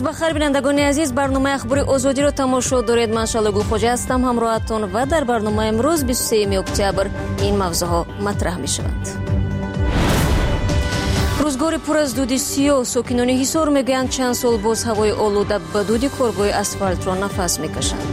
бахар бинандагони азиз, барномаи ахбори озодиро тамошо доред. Ман Шалогул Хоҷа ҳастам ҳамроҳатон ва дар барномаи имрӯз 23 октябр ин мавзӯъҳо матраҳ мешаванд. рӯзгори пур аз дуди сиёҳ. сокинони Ҳисор мегӯянд чанд сол боз ҳавои олуда ба дуди коргоҳи асфалтро нафас мекашанд.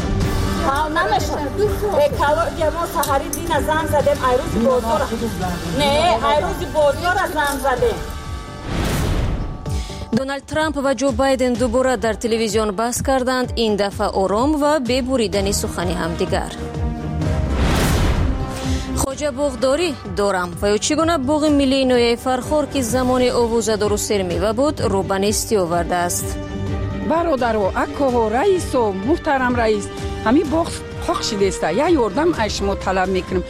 Дональд Трамп ва Ҷо Байден дубора дар телевизион баҳс карданд, ин дафъа ором ва бебуридани сухани ҳамдигар. хоҷа боғдорӣ дорам ва ё чӣ гуна боғи миллии ноҳияи Фархор ки замони овузадору сермева буд, рӯ ба нестӣ овардааст. бародаро, акоҳо, раисо, муҳтарам раис, ҳамин боғ хоқ шидеста, я ёрдам аз шумо талаб мекунем.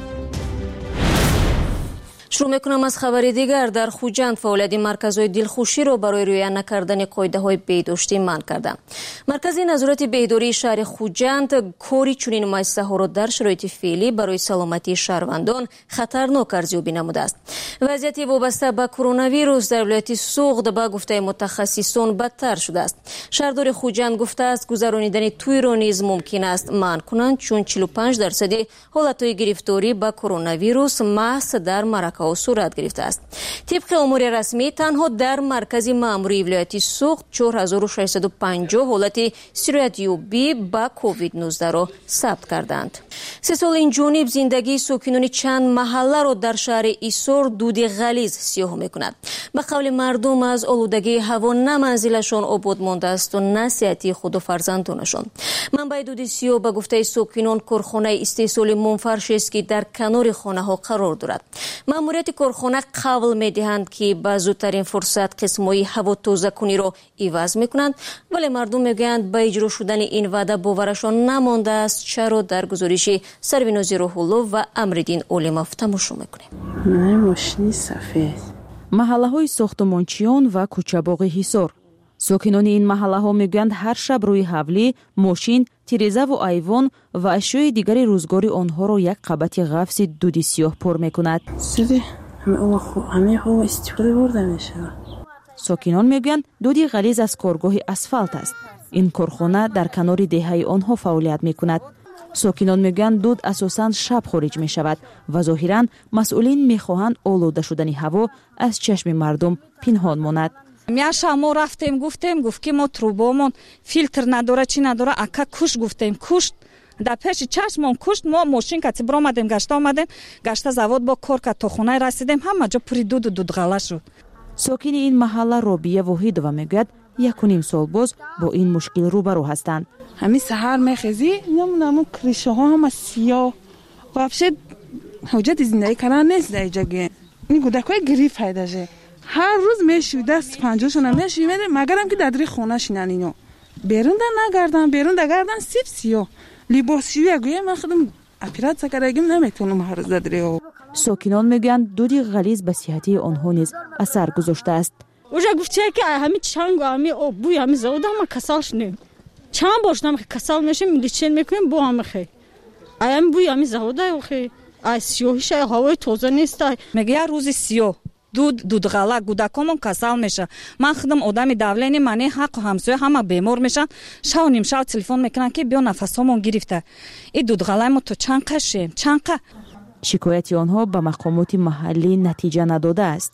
шурӯъ мекунам аз хабари дигар. Дар Хуҷанд фаъолияти марказҳои дилхуширо барои риоя накардани қоидаҳои беҳдоштӣ манъ карда. Маркази назорати беҳдории шаҳри Хуҷанд кори чунин муассисаҳоро дар шароити феълӣ барои саломатии шаҳрвандон хатарнок арзёбӣ намудааст. вазъияти вобаста ба коронавирус дар вилояти Суғд ба гуфтаи мутахассисон бадтар шудааст. шаҳрдори Хуҷанд гуфтааст, гузаронидани тӯйро низ мумкин аст манъ кунанд, чун 45% ҳолатҳои гирифторӣ ба коронавирус маҳз дар марака сурат гирифтааст. тибқи омори расмӣ танҳо дар маркази маъмурии вилояти Суғд 4650 ҳолати сироятёбӣ ба COVID-19ро сабт карданд. 3 сол инҷониб зиндагии сокинони чанд маҳалларо дар шаҳри Исор дуди ғализ сиёҳ мекунад. ба қавли мардум, аз олудагии ҳаво на манзилашон обод мондаасту на сеҳати худу фарзандонашон. манбаи дуди сиёҳ ба гуфтаи сокинон корхонаи истеҳсоли монфаршест ки дар канори хонаҳо қарор дорад. маъмурияти корхона қавл медиҳанд ки ба зудтарин фурсат қисмҳои ҳавотозакуниро иваз мекунанд, вале мардум мегӯянд ба иҷро шудани ин ваъда боварашон намондааст. чаро дар гузориши Сарвинози Рӯҳуллов ва Амриддин Олимов тамошо мекунем. маҳаллаҳои сохтумончиён ва кӯчабоғи Ҳисор. сокинони ин маҳаллаҳо мегӯянд ҳар шаб рӯи ҳавлӣ, мошин, тирезаву айвон ва ашёи дигари рӯзгори онҳоро як қабати ғафси дуди сиёҳ пур мекунад. сокинон мегӯянд дуди ғализ аз коргоҳи асфалт аст. ин корхона дар канори деҳаи онҳо фаъолият мекунад. сокинон мегӯянд дуд асосан шаб хориҷ мешавад ва зоҳиран масъулин мехоҳанд олуда шудани ҳаво аз чашми мардум пинҳон монад. мяша мо рафтем гуфт ки мо трубомон филтр надора чӣ надора, ака куш гуфтем, кушт дар пеши чашмон кушт. мо мошинкати биромадем, гашта омадем, гашта завод бо кор кард, то хонаи расидем, ҳама ҷо пури дуду дудғала шуд. сокини ин маҳалла Робия Воҳидова мегӯяд 1.5 сол боз бо ин мушкил рӯбарӯ ҳастанд. ҳамин саҳар мехезӣ намунамо кришаҳо ҳама сиёҳ. вообще ҳоҷати зиндаги кардан нест дар ҷаге. ин гӯдакҳои гириф пайдаже. ҳар рӯз мешӯи даст 50-шона мешӯи меде, магарам ки дар дри хона шинан ино. берун да нагардан, берун да гардан сиф сиёҳ. либосшӯи агӯя ман худам оператсия кардагим наметавонам ҳар рӯз дар дри ҳаво. сокинон мегӯянд дуди ғализ ба сиҳатии онҳо низ асар гузоштааст. уже гуфтия ки ҳами чангу ҳами об бӯи ҳами завода ҳама касал шунем. чанд бошдам ки касал мешем, личен мекунем бо ҳами хе. аями бӯи ҳами завода хе. ай сиёҳиша ҳавои тоза неста. мегӯя рӯзи сиёҳ дудғала гӯдакомон касал меша. ман худам одами давлени мани ҳаққу ҳамсоя ҳама бемор мешан. шаву нимшав телефон мекунанд ки биё нафасҳомон гирифта. ин дудғалаи мо то чанд қа шуем, чанд қа. шикояти онҳо ба мақомоти маҳаллӣ натиҷа надодааст.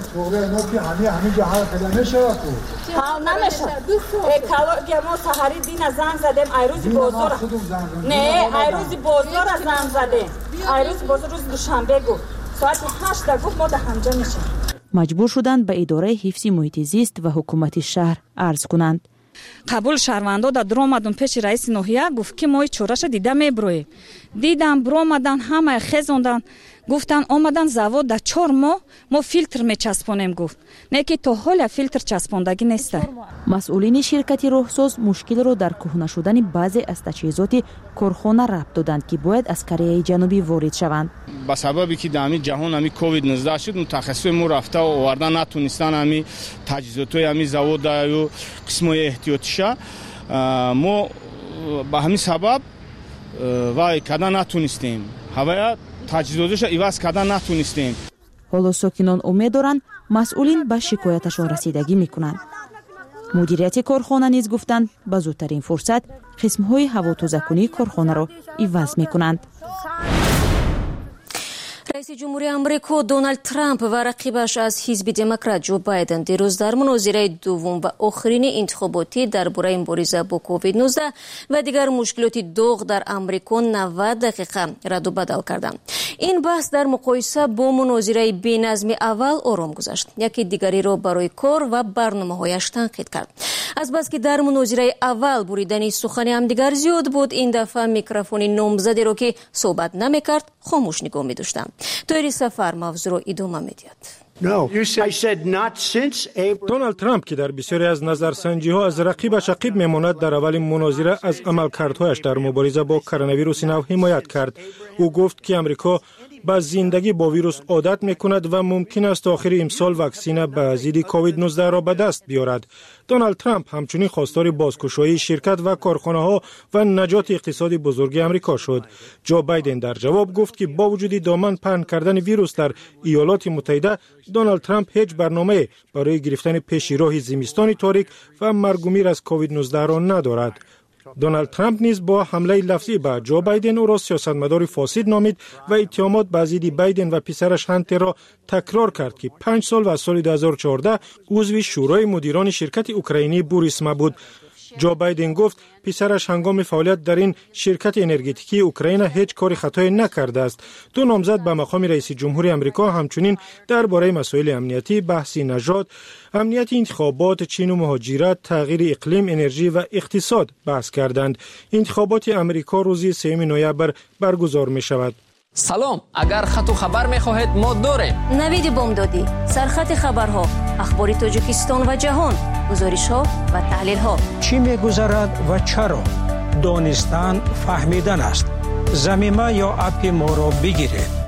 маҷбур шуданд ба идораи ҳифзи муҳити зист ва ҳукумати шаҳр арз кунанд. қабул шаҳрвандо да дуромадун пеши раиси ноҳия, гуфт ки мо чораша дида меброем. дидам буромадан ҳамаи хезондан, гуфтан омадан завод да 4 моҳ мо филтр мечаспонем гуфт. не ки то ҳоля филтр часпондагӣ неста. масъулини ширкати роҳсоз мушкилро дар кӯҳна шудани баъзе аз таҷҳизоти корхона рабт доданд ки бояд аз Кореяи ҷанубӣ ворид шаванд. ба сабаби ки дар ҳамин ҷаҳон ҳамин COVID-19 шуд, мутахассисони мо рафта оварда натонистан ҳамин таҷҳизотҳои ҳамин завода ё қисмҳои эҳтиётиша мо ба ҳамин сабаб вай кардан натонистем. ҳавая таҷҳизотиша иваз кардан натонистем. ҳоло сокинон умед доранд масъулин ба шикояташон расидагӣ мекунанд. مدیریت کارخانه نیز گفتند با زودترین فرصت قسم‌های هواتوزک‌کنی کارخانه را عوض می‌کنند. رئیس جمهوری آمریکا دونالد ترامپ و رقیبش از حزب دموکرات جو بایدن دیروز در مناظره دوم و آخرین انتخاباتی درباره مبارزه با کووید 19 و دیگر مشکلات داغ در آمریکا 90 دقیقه رد و بدل کردند. این بحث در مقایسه با مناظره بی‌نظم اول آرام گذشت. یکی دیگری را برای کار و برنامه‌هایش تنقید کرد. از بس که در مناظره اول بریدن سخن همدیگر زیاد بود، این دفعه میکروفون نامزدی را که صحبت نمی‌کرد خاموش نگاه می‌داشتند. توی سفر موضوع را ادامه می‌دهد. دونالد ترامپ که در بسیاری از نظرسنجی‌ها از رقیبش عقب می‌ماند، در اولین مناظره از عملکردهایش در مبارزه با کرونا ویروس نو حمایت کرد. او گفت که آمریکا با زندگی با ویروس عادت می‌کند و ممکن است آخر امسال واکسن به ضد کووید 19 را به دست بیارد. دونالد ترامپ همچنین خواستار بازگشایی شرکت و کارخانه‌ها و نجات اقتصادی بزرگ آمریکا شد. جو بایدن در جواب گفت که با وجود دامن پهن کردن ویروس در ایالات متحده، دونالد ترامپ هیچ برنامه برای گرفتن پیش راه زمستان تاریک و مرگ و میر از کووید 19 را ندارد. دونالد ترامپ نیز با حمله لفظی به جو بایدن او را سیاستمدار فاسد نامید و اتهامات به ضد بایدن و پسرش هانتر را تکرار کرد که 5 سال و سال 2014 عضو شورای مدیران شرکت اوکراینی بوریسما بود. جو بایدن گفت پسرش هنگام فعالیت در این شرکت انرژتیکی اوکراین هیچ کاری خطایی نکرده است. دو نامزد به مقام رئیس جمهوری آمریکا همچنین درباره مسائل امنیتی، بحث نژاد، امنیت انتخابات، چین و مهاجرت، تغییر اقلیم، انرژی و اقتصاد بحث کردند. انتخابات آمریکا روز 3 نوامبر برگزار می شود. سلام، اگر خط و خبر می خواهید ما داریم. نوید بامدادی، سرخط خبرها، اخبار تاجیکستان و جهان، گزارش ها و تحلیل ها. چی می گذرد و چرا؟ دانستن فهمیدن است. زمینه یا اپ ما را بگیرید.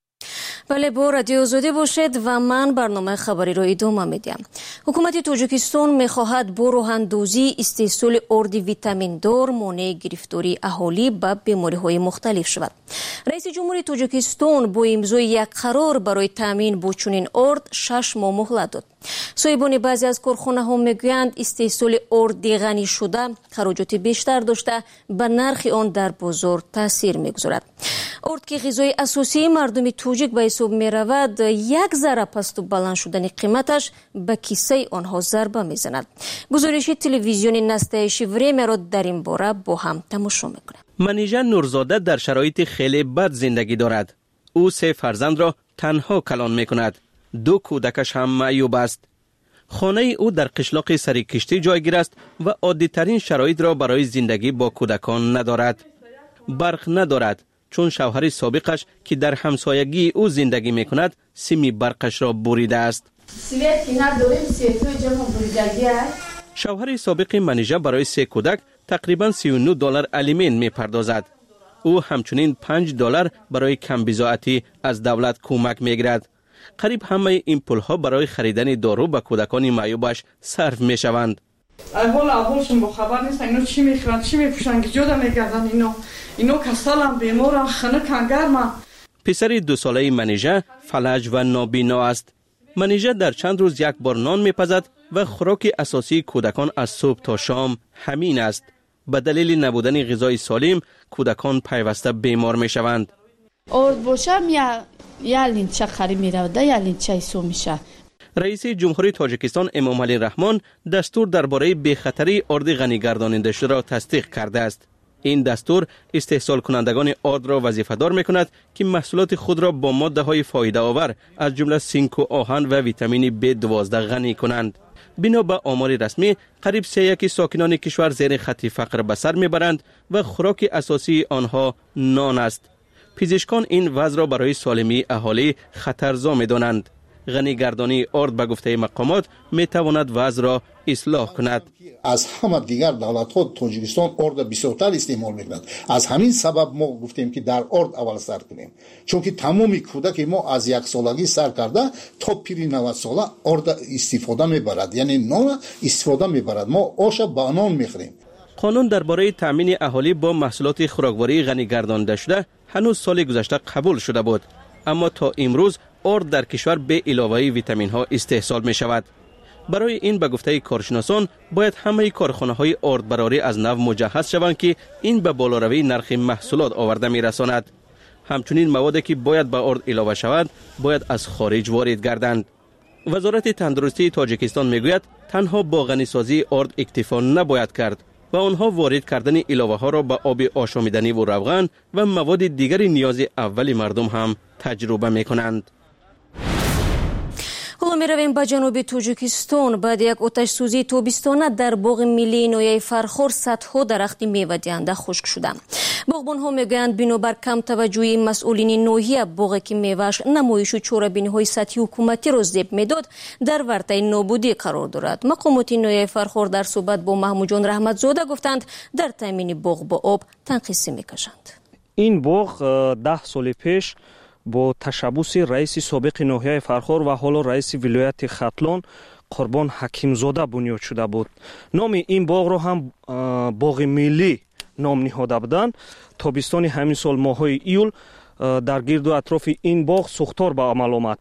بله، با رادیو آزادی باشید و من برنامه خبری را ادامه میدم. حکومت تاجیکستان میخواهد با راهاندازی استحصال آرد ویتامین دار مانع گرفتاری اهالی به بیماری‌های مختلف شود. رئیس جمهوری تاجیکستان با امضای یک قرار برای تامین با چنین آرد 6 ماه مهلت داد. صاحبان بعضی از کارخانه‌ها میگویند استحصال آرد غنی شده خراجات بیشتر داشته به نرخ آن در بازار تاثیر میگذارد. آرد که غذای اساسی مردم تاجیک به حساب می رود، یک ذره پست و بلند شدن قیمتش به کیسه آنها ضربه می زند. گزارش تلویزیون نستایش وریم را در این باره با هم تماشا می کنیم. منیژه نورزاده در شرایط خیلی بد زندگی دارد. او 3 فرزند را تنها کلان می کند. 2 کودکش هم معیوب است. خانه او در قشلاق سریکشتی جایگیر است و عادی ترین شرایط را برای زندگی با کودکان ندارد. برق ندارد، چون شوهر سابقش که در همسایگی او زندگی می کند سیم برقش را بریده است. شوهر سابق منیژه برای 3 کودک تقریباً $39 الیمین می پردازد. او همچنین $5 برای کم بضاعتی از دولت کمک می گیرد. قریب همه این پولها برای خریدن دارو به کودکان معیوبش صرف می شوند. اولشون با خبر نیستن اینا چی میخورن چی میپوشن که جدا میگردن. اینا کسالم بیمارن خنکن گرمن. پسر 2 ساله منیژه فلج و نابینا است. منیژه در چند روز یک بار نان میپزد و خوراک اساسی کودکان از صبح تا شام همین است. به دلیل نبودن غذای سالم کودکان پیوسته بیمار میشوند. آرد باشم یا لینچه خری میرود یا لینچه سو میشه. رئیس جمهوری تاجیکستان امام علی رحمان دستور درباره بی‌خطری آرد غنی گرداننده شده را تصدیق کرده است. این دستور استحصال کنندگان آرد را وظیفه‌دار می‌کند که محصولات خود را با ماده‌های فایده آور از جمله زینک و آهن و ویتامین B12 غنی کنند. بنا به آمار رسمی قریب 3/1 ساکنان کشور زیر خط فقر به سر میبرند و خوراک اساسی آنها نان است. پزشکان این وضع را برای سالمی اهالی خطرزا می‌دانند. غنی گردانی آرد به گفته مقامات می تواند وضع را اصلاح کند. از همه دیگر دولت ها تاجیکستان آرد بسیارتر استعمال می‌کند. از همین سبب ما گفتیم که در آرد اول سر کنیم، چون که تمامی کودک ما از 1 سالگی سر کرده تا پیری 90 ساله آرد استفاده می‌برد، یعنی نان استفاده می‌برد. ما آش با نان می‌خوریم. قانون درباره تامین اهالی با محصولات خوراکواری غنی گردانده شده هنوز سال گذشته قبول شده بود، اما تا امروز آرد در کشور به علاوه ویتامین ها استحصال می شود. برای این به گفته کارشناسان باید همه کارخانه‌های آردبراری از نو مجهز شوند که این به بالاروی نرخ محصولات آورده می‌رساند. همچنین موادی که باید به آرد علاوه شود باید از خارج وارد گردند. وزارت تندرستی تاجیکستان میگوید تنها با غنیسازی آرد اکتفا نباید کرد و آنها وارد کردن علاوه ها را به آب آشامیدنی و روغن و مواد دیگر نیاز اول مردم هم تجربه میکنند. حالا می رویم به جنوب تاجیکستان. بعد یک آتش سوزی تابستانه در باغ ملی نوحه فرخار صدها درخت میوه دهنده خشک شده. باغبان ها میگویند بنابر کم توجهی مسئولین ناحیه باغی که میوهش نمایش و چاره‌بینی های سطحی حکومتی را ذیب میداد در ورطه نابودی قرار دارد. مقامات نوحه فرخار در صحبت با محمود جان رحمتزاده گفتند در تامین باغ با آب تنقیصی میکشند. این باغ 10 سال پیش با تشبوس رئیس سابق ناحیه فرخار و حالا رئیس ولایت ختلان قربان حکیمزاده بنیاد شده بود. نام این باغ را هم باغ ملی نام نهاده بودند. تابستان همین سال ماهای ایول در گرد و اطراف این باغ سوختار به عمل آمد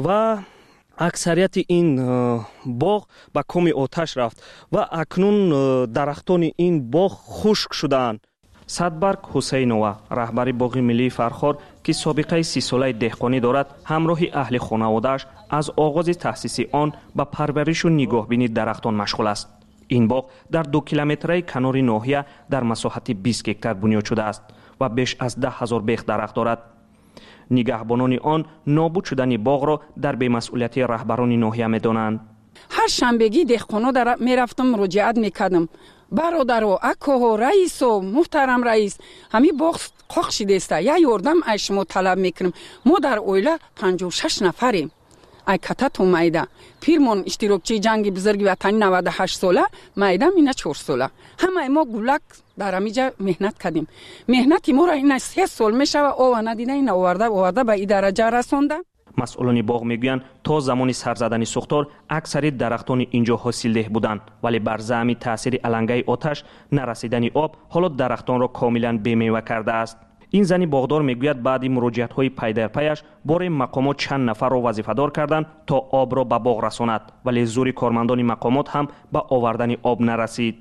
و اکثریت این باغ به کام آتش رفت و اکنون درختان این باغ خشک شدند. صدبرگ حسینова رهبر باغ ملی فرخار که سابقه 30 ساله دهقانی دارد همراه اهل خانواده‌اش از آغاز تأسیس آن به پرورش و نگاهبینی درختان مشغول است. این باغ در 2 کیلومتری کنار ناحیه در مساحت 20 هکتار بنیاد شده است و بیش از 10,000 بیخ درخت دارد. نگهبانان آن نابود شدن باغ را در بی‌مسئولیتی رهبران ناحیه می‌دانند. هر شنبگی دهقانا میرفتم مراجعت میکردم. برادرو اکو رئیس و محترم رئیس همی باغ قاق شده است. یا یاردم از شما طلب میکنم. ما در اویله 56 نفریم. ای کتت و میده پیرمون اشتراکچی جنگ بزرگ وطنی 98 ساله میدم اینا 4 ساله همه ما گولک در امیجا مهنت کردیم. مهنتی ما را این 3 سال میشه و او ندیده این آورده به این درجه رسونده. مسئولان باغ میگویند تا زمان سر زدن سوختار اکثر درختان اینجا حاصلده بودند ولی بر زمین تاثیر علنگه آتش نرسیدن آب حالا درختان را کاملا بی‌میوه کرده است. این زنی باغدار میگوید بعد مراجعت های پی در پیش بار مقامات چند نفر را وظیفه دار کردند تا آب را به باغ رساند ولی زور کارمندان مقامات هم به آوردن آب نرسید.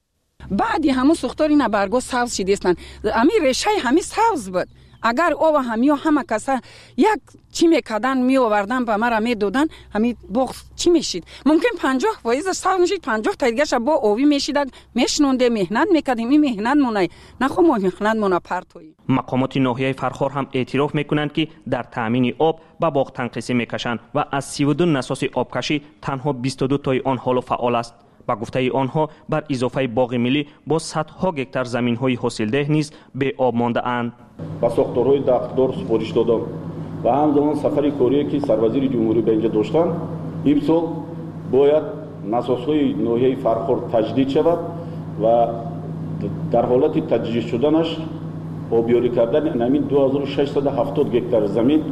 بعدی همون سوختار اینا برگا سبز شده استن. امی ریشه همی سبز بود. اگر او همه کسا یک چی میکردن می آوردن به مرا میدادن همین باغ چی میشید؟ ممکن 50% سال میشید 50 تا دیگه با اوی میشید میشنونده مهنت میکردیم. این مهنت مونای نخو ما مهنت مونا پرتوی. مقامات ناحیه فرخار هم اعتراف میکنند که در تامین آب به باغ تنقیصی میکشند و از 32 نساس آبکشی تنها 22 تای آن حالا فعال است. با گفته آنها بر اضافه باغ ملی با صدها هکتار زمین های حاصلده نیز به آب مانده اند. با ساختارهای دختردار سپارش دادم و همزمان سفر کاری که سروزیر جمهوری به اینجا داشتن امسال باید نساس‌های ناحیه فرخار تجدید شود و در حالت تجدید شدنش آبیاری کردن همین 2670 هکتار زمین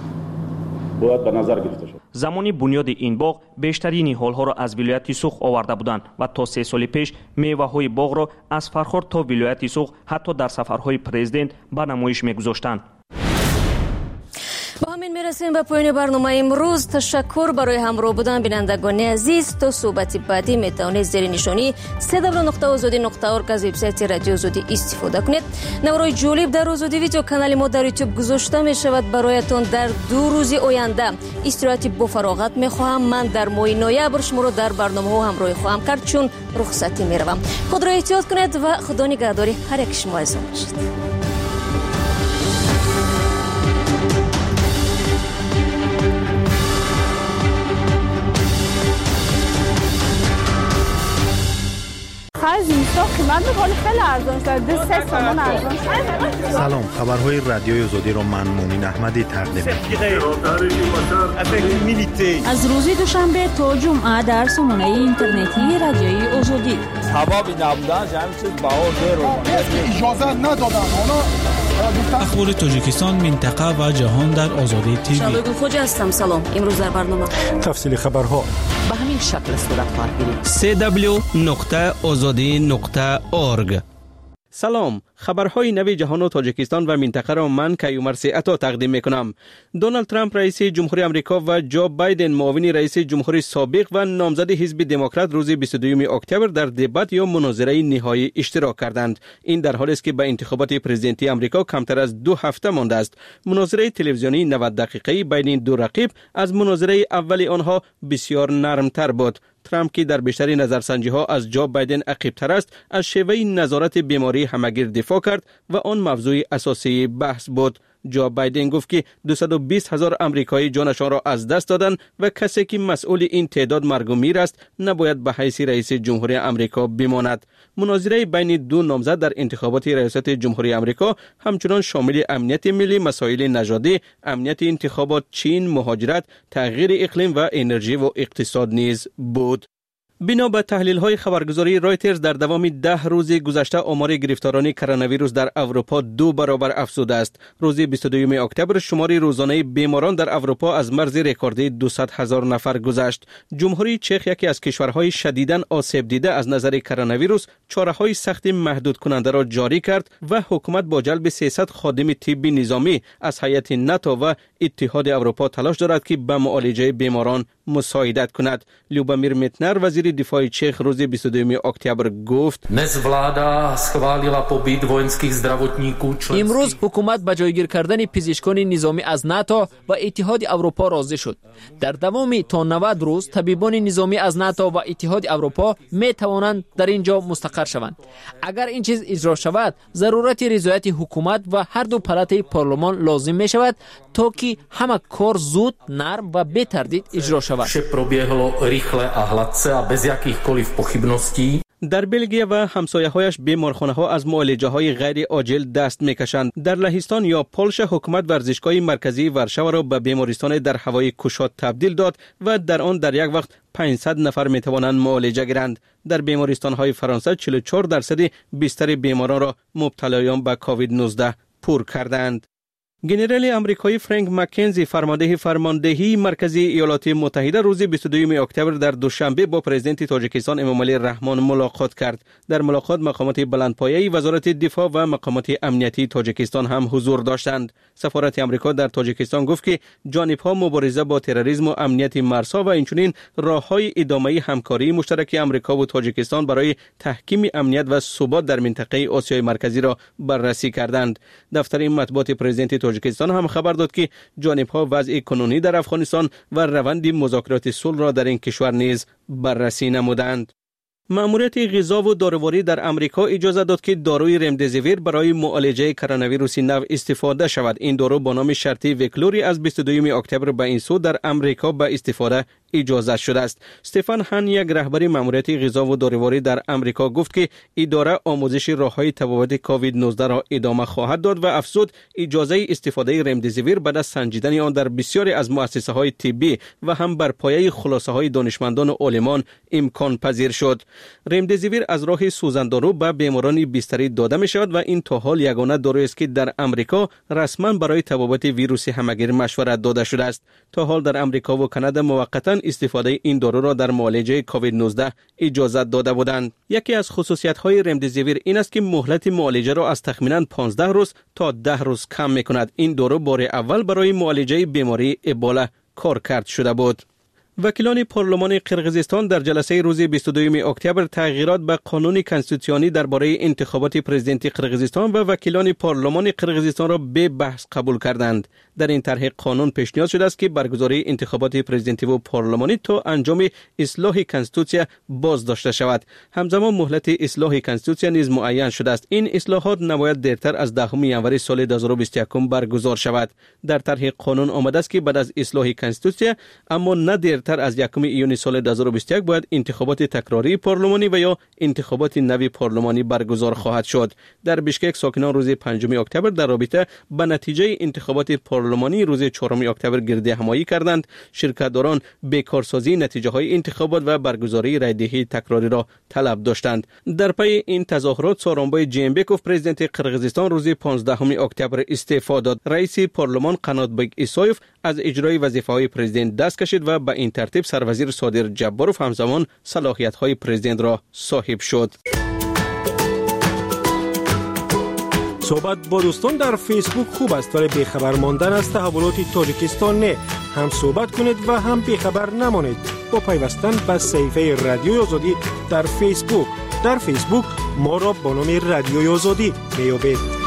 باید به نظر گرفته شد. زمانی بنیاد این باغ بیشترین نهال‌ها را از ولایت سوخ آورده بودند و تا 3 سال پیش میوه‌های باغ را از فرخار تا ولایت سوخ حتی در سفرهای پرزیدنت به نمایش می‌گذاشتند. با همین میرسیم به پایان برنامه امروز. تشکر برای همراه بودن بینندگان عزیز. تا صحبت بعدی میتونید زیر نشانی www.azadi.org از وبسایت رادیو آزادی استفاده کنید. نوارای جالب در آزادی ویدیو کانال ما در یوتیوب گذاشته می شود برایتان. در 2 روز آینده استراحتی با فراغت میخواهم. من در ماه نوامبر شما را در برنامه ها همراهی خواهم کرد چون رخصتی میروم. خود را احتیاط کنید و خدا نگهداری هر یک شما عزیزان باشید. از اینستا قیمت می‌کنه خیلی ارزان شده 3 تومان ارزان شده. سلام، خبرهای رادیوی آزادی را من مومن احمدی تقدیم می‌کنم. از روز دوشنبه تا جمعه در سامانه اینترنتی رادیوی آزادی. سبب نبودن همین چیز بها زیر اجازه ندادن. اخبار تاجیکستان، منطقه و جهان در آزادی تیوی. شادو خوجا هستم. سلام. امروز در برنامه تفصیل خبرها به همین شکل صورت خواهد گرفت. www.azadi.org سلام، خبرهای نوی جهان و تاجیکستان و منطقه را من کیومر عطا تقدیم میکنم. دونالد ترامپ رئیس جمهوری آمریکا و جو بایدن معاون رئیس جمهوری سابق و نامزد حزب دموکرات روز 22 اکتبر در دبات یا مناظره نهایی اشتراک کردند. این در حالی است که به انتخابات پرزیدنتی آمریکا کمتر از 2 هفته مانده است. مناظره تلویزیونی 90 دقیقه‌ای بین دو رقیب از مناظره اولی آنها بسیار نرمتر بود. ترامپ که در بیشتر نظرسنجی ها از جو بایدن عقیب‌تر است، از شیوه نظارت بیماری همگیر دفاع کرد و آن موضوع اساسی بحث بود. جو بایدن گفت که 220,000 آمریکایی جانشان را از دست دادند و کسی که مسئول این تعداد مرگ و میر است نباید به حیث رئیس جمهوری آمریکا بماند. مناظره بین دو نامزد در انتخابات ریاست جمهوری آمریکا همچنان شامل امنیت ملی، مسائل نژادی، امنیت انتخابات، چین، مهاجرت، تغییر اقلیم و انرژی و اقتصاد نیز بود. بنا به تحلیل‌های خبرگزاری رایترز در دوام 10 روز گذشته آمار گرفتاران کرونا ویروس در اروپا 2 برابر افزوده است. روز 22 اکتبر شمار روزانه بیماران در اروپا از مرز رکوردی 200,000 نفر گذشت. جمهوری چک یکی از کشورهای شدیداً آسیب دیده از نظر کرونا ویروس چاره‌های سخت محدود کننده را جاری کرد و حکومت با جلب 300 خادم طبی نظامی از هیئت ناتو و اتحاد اروپا تلاش دارد که به معالجه بیماران مساعدت کند. لوبامیر میتنر وزیر دفاع چک روز 22 اکتبر گفت: امروز حکومت به جایگیر کردن پزشکان نظامی از ناتو و اتحاد اروپا راضی شد. در دوام تا 90 روز طبیبان نظامی از ناتو و اتحاد اروپا می توانند در اینجا مستقر شوند. اگر این چیز اجرا شود، ضرورت رضایت حکومت و هر دو پالات پارلمان لازم می شود تا که همه کار زود، نرم و بی تردید اجرا شود. در بلژیک و همسایه‌هایش بیمارخانه‌ها از معالجه‌های غیر عاجل دست می‌کشند. در لهستان یا پولش حکومت ورزشگاه مرکزی ورشاوا را به بیمارستان در هوای کوشاد تبدیل داد و در آن در یک وقت 500 نفر می‌توانند معالجه گیرند. در بیمارستان‌های فرانسه 44% بیشتر بیماران را مبتلایان به کووید 19 پر کردند. گنرال آمریکایی فرانک مکنزی فرمانده فرماندهی مرکزی ایالات متحده روز 22 اکتبر در دوشنبه با پرزیدنت تاجیکستان امامعلی رحمان ملاقات کرد. در ملاقات مقامات بلندپایه‌ای وزارت دفاع و مقامات امنیتی تاجیکستان هم حضور داشتند. سفارت آمریکا در تاجیکستان گفت که جانب‌ها مبارزه با تروریسم و امنیت مرزها و اینچنین راه‌های ادامه همکاری مشترک آمریکا و تاجیکستان برای تحکیم امنیت و ثبات در منطقه آسیای مرکزی را بررسی کردند. دفتر مطبوعات پرزیدنت تاجیکستان هم خبر داد که جانب‌ها وضع کنونی در افغانستان و روند مذاکرات صلح را در این کشور نیز بررسی نمودند. مأموریت غذا و داروری در امریکا اجازه داد که داروی رمدزیویر برای معالجه کرونا ویروس نو استفاده شود. این دارو با نام شرطی ویکلوری از 22 اکتبر به این سو در امریکا به استفاده اجازه شده است. استفان هان یک رهبر مأموریت غذا و داروری در امریکا گفت که اداره آموزش راههای تفاوت کووید 19 را ادامه خواهد داد و افزود اجازه استفاده رمدزیویر بعد از سنجیدن آن در بسیاری از مؤسسه‌های طبی و هم بر پایه خلاصه‌های دانشمندان و عالمان امکان پذیر شد. رمدزیویر از راه سوزندارو به بیماران بستری داده می شود و این تا حال یگانه دارویی است که در امریکا رسما برای تبابت ویروس همگیر مشورت داده شده است. تا حال در امریکا و کانادا موقتا استفاده این دارو را در معالجه کووید 19 اجازه داده بودند. یکی از خصوصیت‌های رمدزیویر این است که مهلت معالجه را از تخمیناً 15 روز تا 10 روز کم می‌کند. این دارو بار اول برای معالجه بیماری ابولا کارکرد شده بود. وکیلان پارلمان قرقیزستان در جلسه روز 22 اکتبر تغییرات به قانون کنستیتوسیونی درباره انتخابات پرزیدنتی قرقیزستان و وکیلان پارلمان قرقیزستان را به بحث قبول کردند. در این طرح قانون پیشنهاد شده است که برگزاری انتخابات پرزیدنتی و پارلمانی تا انجام اصلاح کنستیتوسیا باز داشته شود. همزمان مهلت اصلاح کنستیتوسیا نیز معین شده است. این اصلاحات نباید دیرتر از 10 ژانویه سال 2021 برگزار شود. در طرح قانون آمده است که بعد از اصلاح کنستیتوسیا اما نه دیرتر از 1 ایون سال 2021 باید انتخابات تکراری پارلمانی و یا انتخابات نوی پارلمانی برگزار خواهد شد. در بشکک ساکنان روز 5 اکتبر در رابطه با نتیجه انتخابات پارلمانی روز 4 اکتبر گرد همایی کردند. شرکت‌داران بیکارسازی نتیجه های انتخابات و برگزاری رایدهی تکراری را طلب داشتند. در پی این تظاهرات سورونبای جینبکوف پرزیدنت قرقیزستان روز 15 اکتبر استعفا داد. رئیس پارلمان قناتبک ایسایف از اجرای وظیفه‌های پرزیدنت دست کشید و به این ترتیب سروزیر صادر جباروف همزمان صلاحیت‌های پرزیدنت را صاحب شد. صحبت با دوستان در فیسبوک خوب است ولی بیخبر ماندن از تحولات تاجیکستان نه. هم صحبت کنید و هم بیخبر نمانید با پیوستن به صفحه رادیوی آزادی در فیسبوک. در فیسبوک ما را با نام رادیوی آزادی بیابید.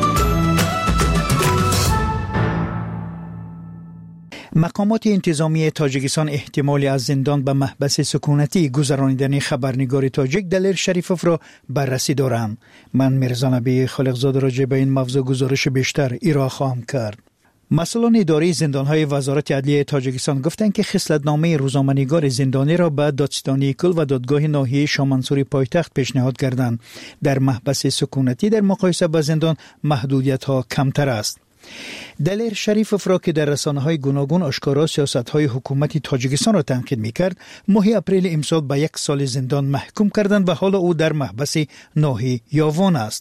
مقامات انتظامی تاجیکستان احتمالی از زندان به محبس سکونتی گذرانیدن خبرنگار تاجیک دلیر شریفوف را بررسی دارند. من میرزا نبی خالقزاده راجع به این موضوع گزارش بیشتر ارائه خواهم کرد. مسئولان اداره زندانهای وزارت عدلیه تاجیکستان گفتند که خصلتنامه روزنامه‌نگار زندانی را به دادستانی کل و دادگاه ناحیه شامنسوری پایتخت پیشنهاد کردند. در محبس سکونتی در مقایسه با زندان محدودیت‌ها کمتر است. دلیر شریفوف را که در رسانه‌های گوناگون آشکارا سیاست‌های حکومت تاجیکستان را تنقید می‌کرد، ماه اپریل امسال به 1 سال زندان محکوم کردند و حالا او در محبس ناحیه یاوان است.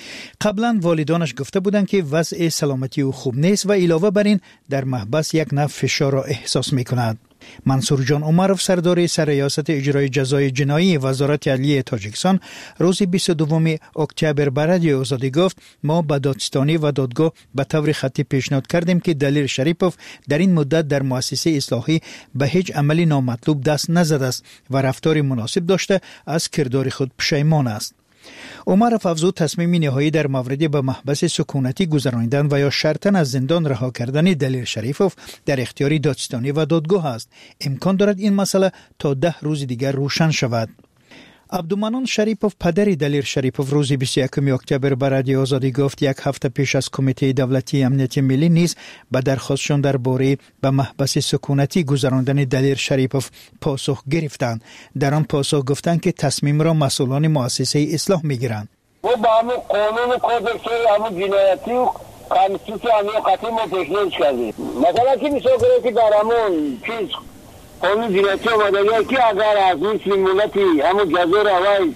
قبلا والدانش گفته بودند که وضع سلامتی او خوب نیست و علاوه بر این در محبس یک نوع فشار را احساس می‌کند. منصور جان عمرов سردار سرریاست اجرای جزای جنایی وزارت عدلیه تاجیکستان روز 22 اکتبر به رادیو آزادی گفت ما به دادستانی و دادگاه به طور خطی پیشنهاد کردیم که دلیر شریفوف در این مدت در مؤسسه اصلاحی به هیچ عملی نامطلوب دست نزده است و رفتار مناسب داشته از کردار خود پشیمان است. عمرов افزود تصمیم نهایی در مورد به محبس سکونتی گذرانیدن و یا شرطاً از زندان رها کردن دلیر شریفوف در اختیار دادستانی و دادگاه است. امکان دارد این مسئله تا 10 روز دیگر روشن شود. عبدالمنان شریفوف پدر دلیر شریفوف روز 21 اکتبر به رادیو آزادی گفت 1 هفته پیش از کمیته دولتی امنیت ملی نیز به درخواستشان درباره به محبس سکونتی گذراندن دلیر شریفوف پاسخ گرفتند. در آن پاسخ گفتند که تصمیم را مسئولان مؤسسه اصلاح میگیرند. و با همون قانون کودکس همون جنایتی و کانستیتوسی امنیتی ما پیشنهاد کردیم. مثلا که میشه که در همون چیز قانون جنایتی آمده که اگر از این ملتی همون جزای روای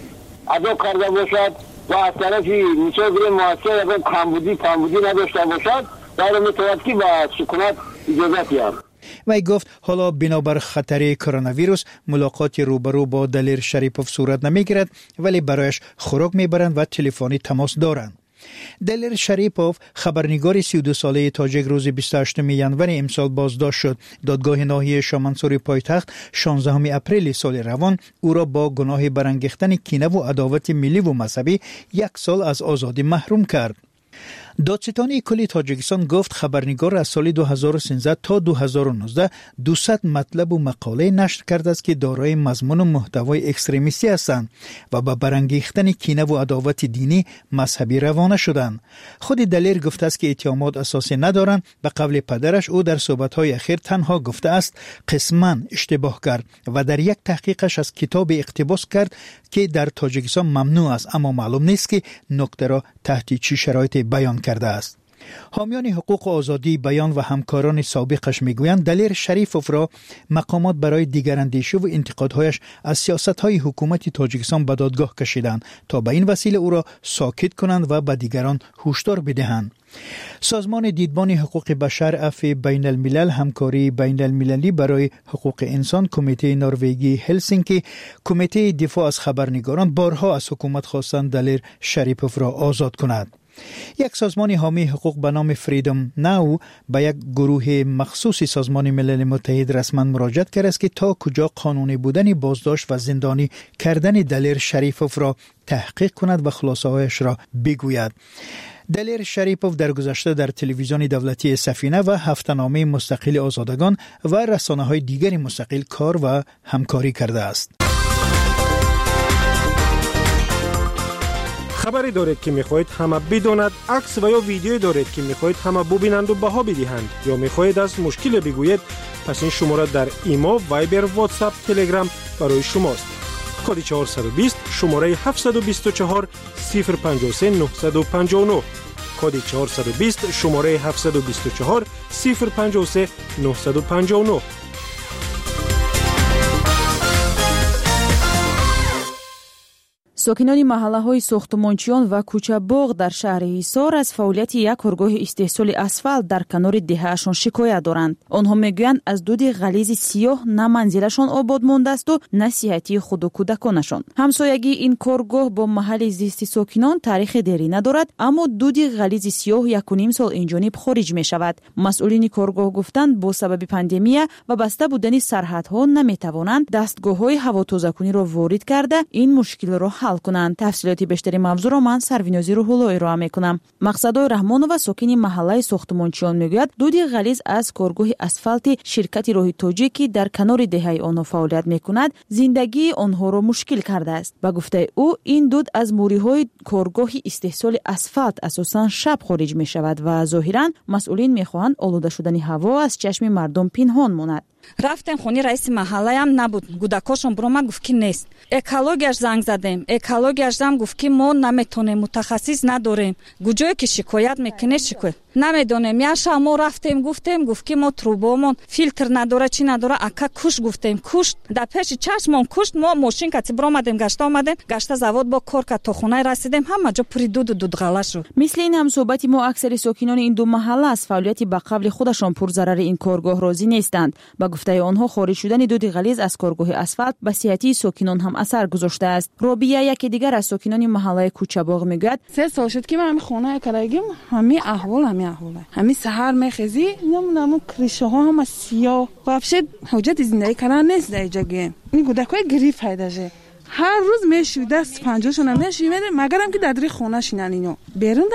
ادا کرده باشد و از طرفی میشه مؤسسه اگر کمبودی نداشته باشد در متوسط که با سکونت اجازت یافت. وی گفت حالا بنابر خطر کرونا ویروس ملاقات روبرو با دلیر شریفوف صورت نمیگیرد ولی برایش خوراک میبرند و تلفنی تماس دارند. دلیر شریفوف خبرنگار 32 ساله تاجیک روز 28 ژانویه امسال بازداشت شد. دادگاه ناحیه شامنسوری پایتخت 16 اپریل سال روان او را با گناه برانگیختن کینه و عداوت ملی و مذهبی 1 سال از آزادی محروم کرد. دادستانی کل تاجیکستان گفت خبرنگار از سال 2013 تا 2019 200 مطلب و مقاله نشر کرده است که دارای مضمون و محتوای اکستریمیستی هستند و به برانگیختن کینه و عداوت دینی مذهبی روانه شدند. خود دلیر گفته است که اتهامات اساسی ندارند. به قول پدرش او در صحبت‌های اخیر تنها گفته است قسماً اشتباه کرد و در یک تحقیقش از کتاب اقتباس کرد که در تاجیکستان ممنوع است اما معلوم نیست که نکته را تحت چه شرایطی بیان کرده است. حامیان حقوق آزادی بیان و همکاران سابقش میگویند دلیر شریفوف را مقامات برای دیگراندیشی و انتقادهایش از سیاست‌های حکومت تاجیکستان به دادگاه کشیدند تا به این وسیله او را ساکت کنند و به دیگران هشدار بدهند. سازمان دیدبان حقوق بشر عفو بین الملل همکاری بین المللی برای حقوق انسان کمیته نروژی هلسینکی کمیته دفاع از خبرنگاران بارها از حکومت خواستند دلیر شریفوف را آزاد کند. یک سازمان حامی حقوق به نام فریدم ناو به یک گروه مخصوصی سازمان ملل متحد رسما مراجعت کرده است که تا کجا قانونی بودن بازداشت و زندانی کردن دلیر شریفوف را تحقیق کند و خلاصه‌هایش را بگوید. دلیر شریفوف در گذشته در تلویزیون دولتی سفینه و هفته‌نامه مستقل آزادگان و رسانه‌های دیگری مستقل کار و همکاری کرده است. خبری دارید که میخواهید همه بداند، عکس و یا ویدیویی دارید که میخواهید همه ببینند و بها بدهند یا میخواهید از مشکل بگویید، پس این شماره در ایما، وایبر، واتساپ، تلگرام برای شماست. کد 420 شماره 724 053 959 کد 420 شماره 724 053 959. ساکنان محله‌های ساختمانچیان و کوچه‌باغ در شهر حصار از فعالیت یک کارگاه استحصال اسفالت در کنار دهه‌شان شکایت دارند. آنها میگویند از دود غلیظ سیاه نه منزلشان آباد مانده است و نه صحتی خود و کودکانشان. همسایگی این کارگاه با محل زیست ساکنان تاریخ دیری ندارد، اما دود غلیظ سیاه 1.5 سال اینجانب خارج می شود. مسئولین کارگاه گفتند با سبب پاندمی و بسته بودن سرحدها نمیتوانند دستگاه‌های هواتازه‌کنی را وارد کرده این مشکل را حل کنند. تفصیلات بیشتری موضوع را من سروینازی روح‌الله ارائه میکنم. مقصدای رحمانова ساکن محله ساختمانچیان میگوید دود غلیظ از کارگاه اسفالت شرکت راهی تاجیکی در کنار دهه آنها فعالیت میکند زندگی آنها را مشکل کرده است. با گفته او این دود از موریهای کارگاه استحصال اسفالت اساساً شب خارج می شود و ظاهراً مسئولین میخواهند آلوده شدن هوا از چشم مردم پنهان ماند. рафтем хони раиси маҳаллаям набуд, гудакошон буромад гуфт ки нест. Экологияш занг задем, экологияш зам гуфт ки мо наметонем, мутахассис надорем. гуҷое ки шикоят мекунед шикоят намедонем. яша мо рафтем гуфтем, гуфт ки мо трубомон филтр надора чи надора, ака кушт гуфтем, кушт дар пеши чашмон кушт. мо мошинкати буромадем, гашта омадем, гашта завод бо кор кард, то хонаи расидем, ҳама ҷо пури дуду дудғала шуд. мисли ин ҳамсоҳбати мо аксари сокинони ин ду маҳалла аз фаъолияти ба қавли худашон пурзарари ин коргоҳ розӣ нестанд. ба гуфтаи онҳо خارج شدن دود غلیظ از کارگاه اسفالت به صحتی ساکنان هم اثر گذاشته است. رابیه یکی دیگر از ساکنان محله کوچه‌باغ میگوید 3 سال شد که من همین خونه کردیم، همین احواله همین سحر میخزی نمونم کریشه ها هم سیاه واپس حجت زندگی کردن نیست در جگه. این کودکای گریف پیداشه هر روز میشوی دست پنجه‌شون نمیشوی مگرم که در خونه شینن اینو بیرون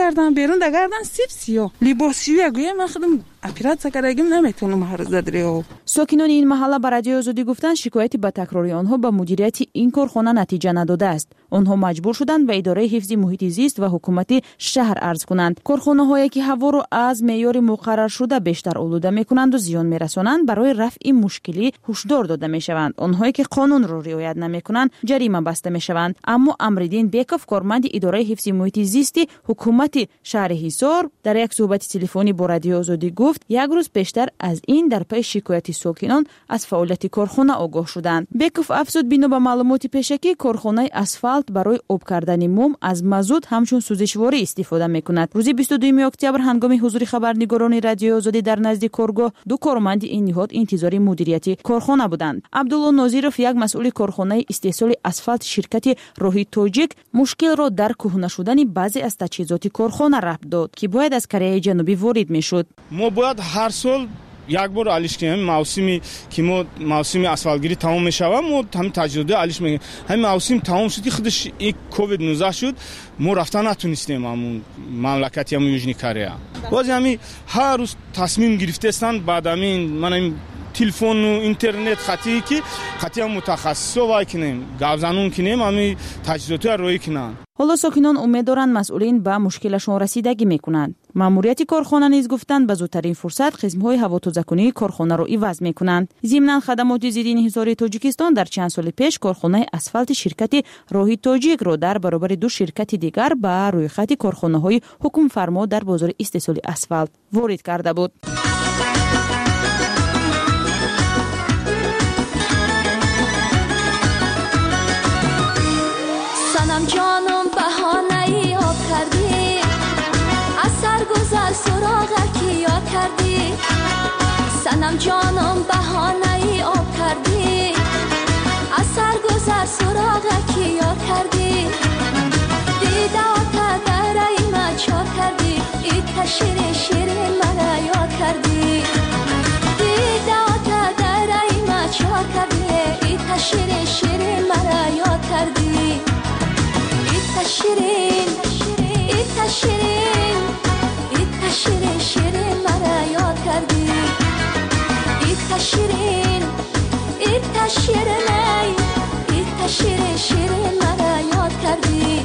در گردن سیاه لباسیه گویا من خودم اپراتسیا کردم نمیتونم هر روز دریو. ساکنان این محله به رادیو آزادی گفتند شکایتی به تکراری آنها به مدیریت این کارخانه نتیجه نداده است. آنها مجبور شدند به اداره حفظ محیط زیست و حکومت شهر عرض کنند. کارخانه‌هایی که هوا را از معیار مقرر شده بیشتر آلوده می‌کنند و زیان می‌رسانند برای رفع مشکلی هشدار داده می‌شوند. آنهایی که قانون را رعایت نمی‌کنند جریمه بسته می‌شوند. اما امردین بیکوف کارمند اداره حفظ محیط زیست حکومت شهر حصار در یک صحبت تلفنی با رادیو آزادی گفت یک روز پیشتر از این در پی شکایت ساکنان از فعالیت کارخانه آگاه شدند. بیکوف افزود بنا به معلومات پیشکی کارخانه اسفالت برای آب کردن موم از مازوت همچون سوزشواری استفاده میکند. روز 22 اکتبر هنگام حضور خبرنگاران رادیو آزادی در نزد کارگاه دو کارمند این نهاد انتظار مدیریت کارخانه بودند. عبدالله ناظرов یک مسئول کارخانه استحصال اسفالت شرکت راهی تاجیک مشکل را در کهنه شدن بعضی از تجهیزات کارخانه ربط داد که باید از کره جنوبی وارد میشد. ما باید هر سال یک بار علیش کنیم موسمی که ما موسم اسفالتگیری تمام میشود ما همین تجربه علیش میگیم همین موسم تمام شدی خودش یک کووید 19 شد ما رفتن نتونستیم همون مملکتی همون یوژنی کره باز همین هر روز تصمیم گرفته استند بعد همین من تلفن و اینترنت خطی هم متخصصا وای کنیم گاوزانون کنیم همین تجربه روی کنن. حالا ساکنان امید دارند مسئولین به مشکلشون رسیدگی میکنند. ماموریت کارخانه نیز گفتند به زودترین فرصت خدمت‌های هواتازه‌کنی کارخانه را عوض میکنند. ضمن خدمات زیرین حصار تاجیکستان در چند سال پیش کارخانه اسفالت شرکت راهی تاجیک را در برابر دو شرکت دیگر به روی خط کارخانه‌های حکم فرما در بازار استحصال اسفالت وارد کرده بود. جانم بهانه‌ای آب کردی از سرگذر سراغکی یاد کردی سنم جانم بهانه‌ای آب کردی از سرگذر سراغکی یاد کردی دیده آتا درای من چاک کردی ای تشیر شیرین مرا یاد کردی دیده آتا درای من چاک کردی ای تشیر شیرین مرا یاد کردی شیرین ایتا شیرین شیرین مرا یاد کردی ایتا شیرین شیرین مرا یاد کردی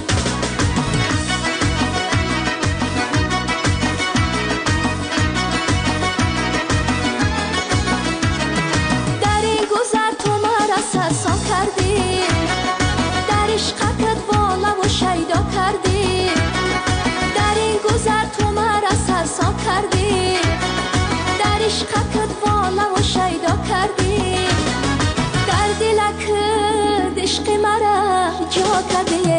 در این گذر تو مرا سرسام کردی در عشقت والا و شیدا کردی در این گذر تو مرا سرسام کردی در عشقت والا و شیدا کردی در دلک عشق مرا جا کردی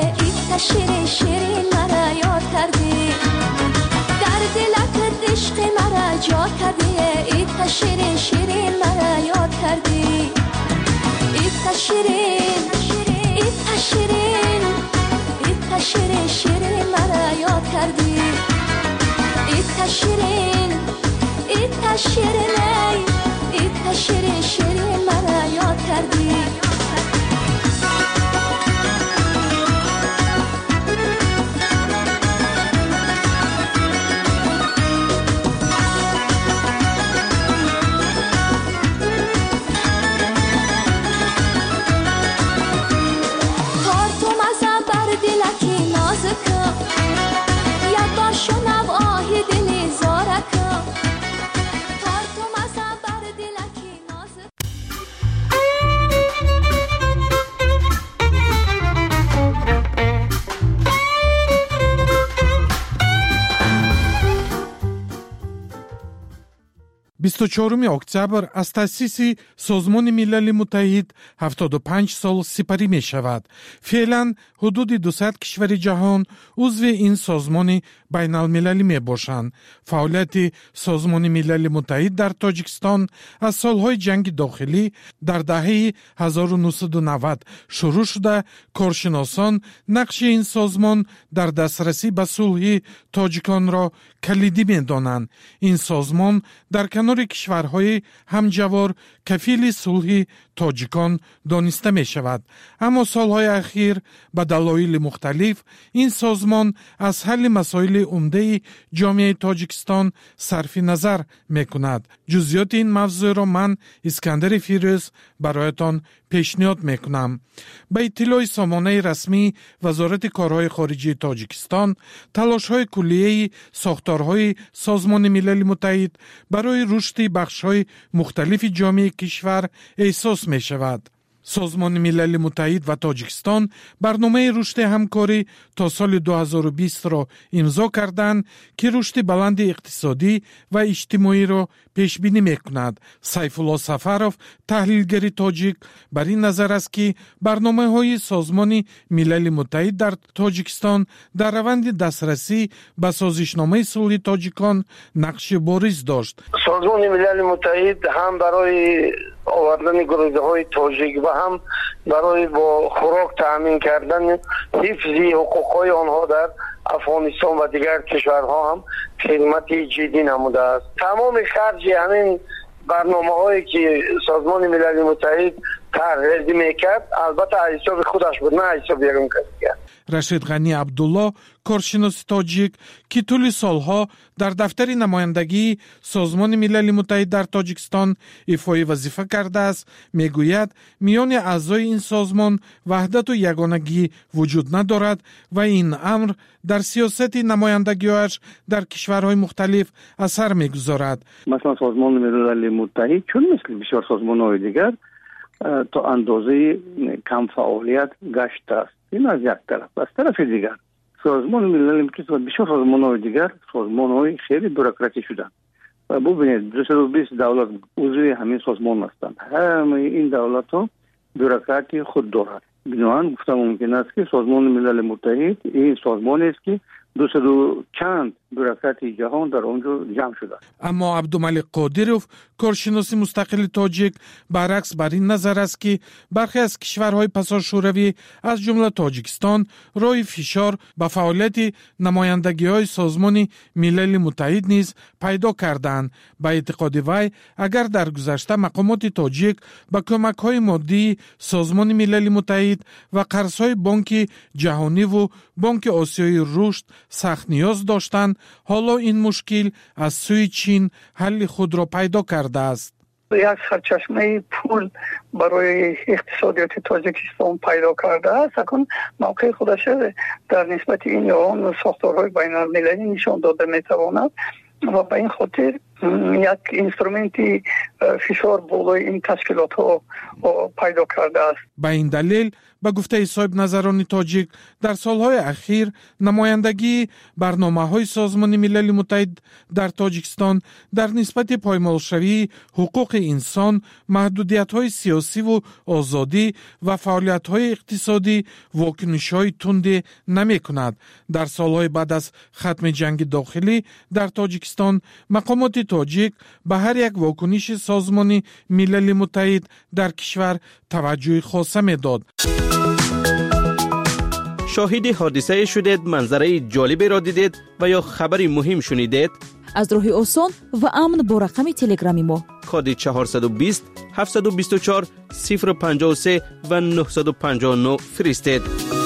شیرین شیرین مرا یاد کردی در دلت عشق مرا جا کردی ایتا شیرین شیرین مرا یاد کردی ایتا شیرین ایتا شیرین ایتا شیرین شیرین مرا یاد کردی ایتا شیرین ایتا شیرین ایتا شیرین شیرین مرا یاد کردی چهارم اکتبر از تأسیس سازمان ملل متحد 75 سال سپری می شود. فعلا حدود 200 کشور جهان عضو این سازمان بین المللی می باشند. فعالیت سازمان ملل متحد در تاجیکستان از سالهای جنگ داخلی در دهه 1990 شروع شده. کارشناسان نقش این سازمان در دسترسی به صلح تاجیکان را کلیدی می دانند. این سازمان در کنار کشورهای همجوار کفیل صلح تاجیکان دانسته می شود. اما سالهای اخیر به دلایل مختلف این سازمان از حل مسائل عمده جامعه تاجیکستان صرف نظر می کند. جزئیات این موضوع را من اسکندر فیروز برایتان پیشنهاد می کنم. به اطلاع سامانه رسمی وزارت کارهای خارجی تاجیکستان، تلاش‌های کلیه ساختارهای سازمان ملل متحد برای رشد بخش‌های مختلف جامعه کشور احساس می شود. سازمان ملل متحد و تاجیکستان برنامه رشد همکاری تا سال 2020 را امضا کردند که رشد بلند اقتصادی و اجتماعی را پیش بینی می‌کند. سیف الله سفرов تحلیلگر تاجیک بر این نظر است که برنامه‌های سازمان ملل متحد در تاجیکستان در روند دسترسی به سازشنامه صلح تاجیکان نقش بارز داشت. سازمان ملل متحد هم برای آوردن گروه‌های تاجیک و هم برای با خوراک تامین کردن حفظ حقوق‌های آنها در افغانستان و دیگر کشورها هم خدمت جدی نموده است. تمام خرج همین برنامه‌هایی که سازمان ملل متحد طرح می‌کرد البته حساب خودش بود، نه حساب یکم کسی. رشید غنی عبدالله کارشناس تاجیک که طول سالها در دفتر نمایندگی سازمان ملل متحد در تاجیکستان ایفای وظیفه کرده است میگوید میان اعضای این سازمان وحدت و یگانگی وجود ندارد و این امر در سیاست نمایندگی‌اش در کشورهای مختلف اثر میگذارد. مثلا سازمان ملل متحد چون مثل بسیار سازمان‌های دیگر تا اندازه کم فعالیت گشته است. این از یک طرف. از طرف دیگر سازمان ملل متحد و بسیار سازمان‌های دیگر سازمان‌های خیلی بوروکراتی شدند. و ببینید 220 دولت عضو همین سازمان هستند. همه این دولت‌ها بوروکراتی خود دارند. بنابراین گفتم ممکن است که سازمان ملل متحد این سازمانی است که 200 چند بوروکرات جهان در آنجا جمع شده. اما عبدالملک قادرов کارشناس مستقل تاجیک برعکس بر این نظر است که برخی از کشورهای پساشوروی از جمله تاجیکستان راه فشار به فعالیت نمایندگی‌های سازمان ملل متحد نیز پیدا کردند. به اعتقاد وی اگر در گذشته مقامات تاجیک به کمک‌های مادی سازمان ملل متحد و قرض‌های بانک جهانی و بانک آسیای رشد سخت نیاز داشتند، حالا این مشکل از سوی چین حل خود را پیدا کرده است. یک سرچشمه پول برای اقتصادیات تاجیکستان پیدا کرده است. اکنون موقع خودش در نسبت این آن ساختارهای بین المللی نشان داده میتواند و به این خاطر یک اینسترومنتی فشار بالای این تشکیلات ها پیدا کرده است. به این دلیل به گفته صاحب نظران تاجیک در سالهای اخیر نمایندگی برنامه‌های سازمان ملل متحد در تاجیکستان در نسبت پایمالشوی حقوق انسان، محدودیت‌های سیاسی و آزادی و فعالیت‌های اقتصادی واکنش‌های تندی نمی‌کند. در سالهای بعد از ختم جنگ داخلی در تاجیکستان مقامات تاجیک به هر یک واکنش سازمان ملل متحد در کشور توجه خاصه می‌داد. شاهد حادثه شدید، منظره جالبی را دیدید و یا خبری مهم شنیدید؟ از راه آسان و امن با رقم تلگرامی ما کد 420 724 053 و 959 فرستید.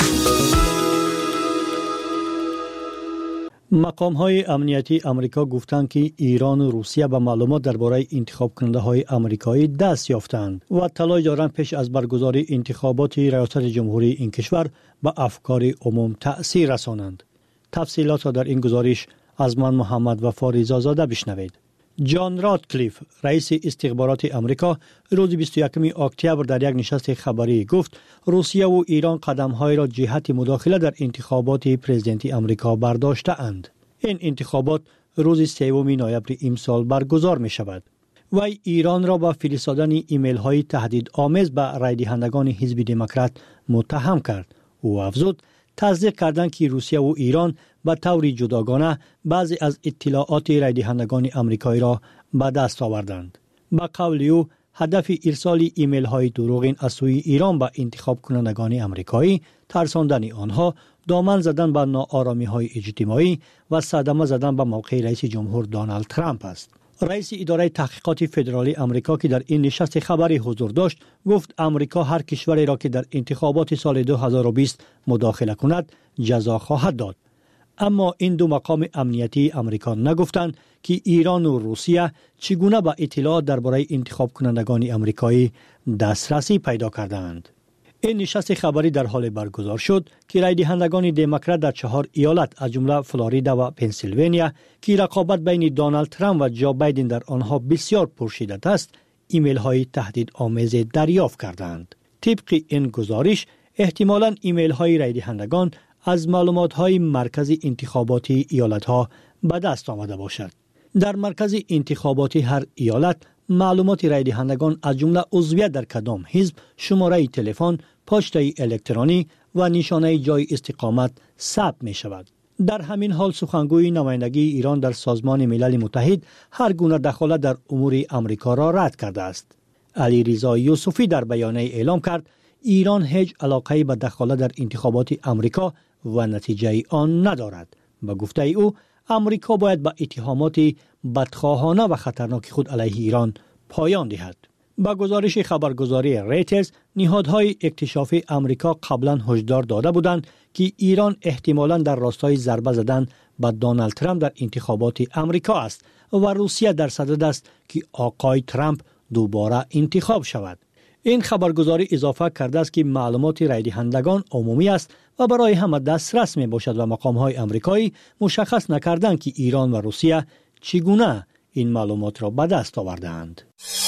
مقام‌های امنیتی آمریکا گفتند که ایران و روسیه به معلومات درباره انتخاب کننده‌های آمریکایی دست یافتند و تلاش دارند پیش از برگزاری انتخابات ریاست جمهوری این کشور به افکار عموم تأثیر رسانند. تفصیلات را در این گزارش از من محمد وفا رضازاده بشنوید. جان رادکلیف، رئیس استخبارات آمریکا، روز 21 اکتبر در یک نشست خبری گفت روسیه و ایران قدم‌های را جهت مداخله در انتخابات پرزیدنتی آمریکا برداشته‌اند. این انتخابات روز 3 نوامبر امسال برگزار می‌شود. وی ایران را با فرستادن ایمیل‌های تهدیدآمیز به رای دهندگان حزب دموکرات متهم کرد. او افزود تصدیق کردند که روسیه و ایران به طور جداگانه بعضی از اطلاعات رای دهندگان آمریکایی را به دست آوردند. با قول او هدف ارسال ایمیل های دروغین از سوی ایران به انتخاب کنندگان آمریکایی ترساندن آنها، دامن زدن به ناآرامی های اجتماعی و صدمه زدن به موقع رئیس جمهور دونالد ترامپ است. رئیس اداره تحقیقات فدرالی آمریکا که در این نشست خبری حضور داشت گفت آمریکا هر کشوری را که در انتخابات سال 2020 مداخله کند جزا خواهد داد. اما این دو مقام امنیتی آمریکا نگفتند که ایران و روسیه چگونه به اطلاعات درباره انتخاب کنندگان آمریکایی دسترسی پیدا کردند. این نشست خبری در حال برگزار شد که رای دهندگان دموکرات در 4 ایالت از جمله فلوریدا و پنسیلوانیا که رقابت بین دونالد ترامپ و جو بایدن در آنها بسیار پرشدت است، ایمیل های تهدید آمیز دریافت کردند. طبق این گزارش احتمالاً ایمیل های رای دهندگان از معلومات های مرکز انتخاباتی ایالت ها به دست آمده باشد. در مرکز انتخاباتی هر ایالت معلومات رای دهندگان از جمله عضویت در کدام حزب، شماره تلفن، پشته الکترونی و نشانه جای استقامت ثبت می شود. در همین حال سخنگوی نمایندگی ایران در سازمان ملل متحد هر گونه دخالت در امور آمریکا را رد کرده است. علی رضا یوسفی در بیانیه اعلام کرد ایران هیچ علاقه‌ای به دخالت در انتخابات آمریکا و نتیجه آن ندارد. به گفته او آمریکا باید به اتهامات بدخواهانه و خطرناک خود علیه ایران پایان دهد. با گزارش خبرگزاری ریترز، نهادهای اکتشافی آمریکا قبلا هشدار داده بودند که ایران احتمالاً در راستای ضربه زدن به دونالد ترامپ در انتخابات آمریکا است و روسیه در صدد است که آقای ترامپ دوباره انتخاب شود. این خبرگزاری اضافه کرده است که معلومات رای دهندگان عمومی است و برای همه دسترس می باشد و مقام‌های آمریکایی مشخص نکردند که ایران و روسیه چگونه این معلومات را به دست آوردند.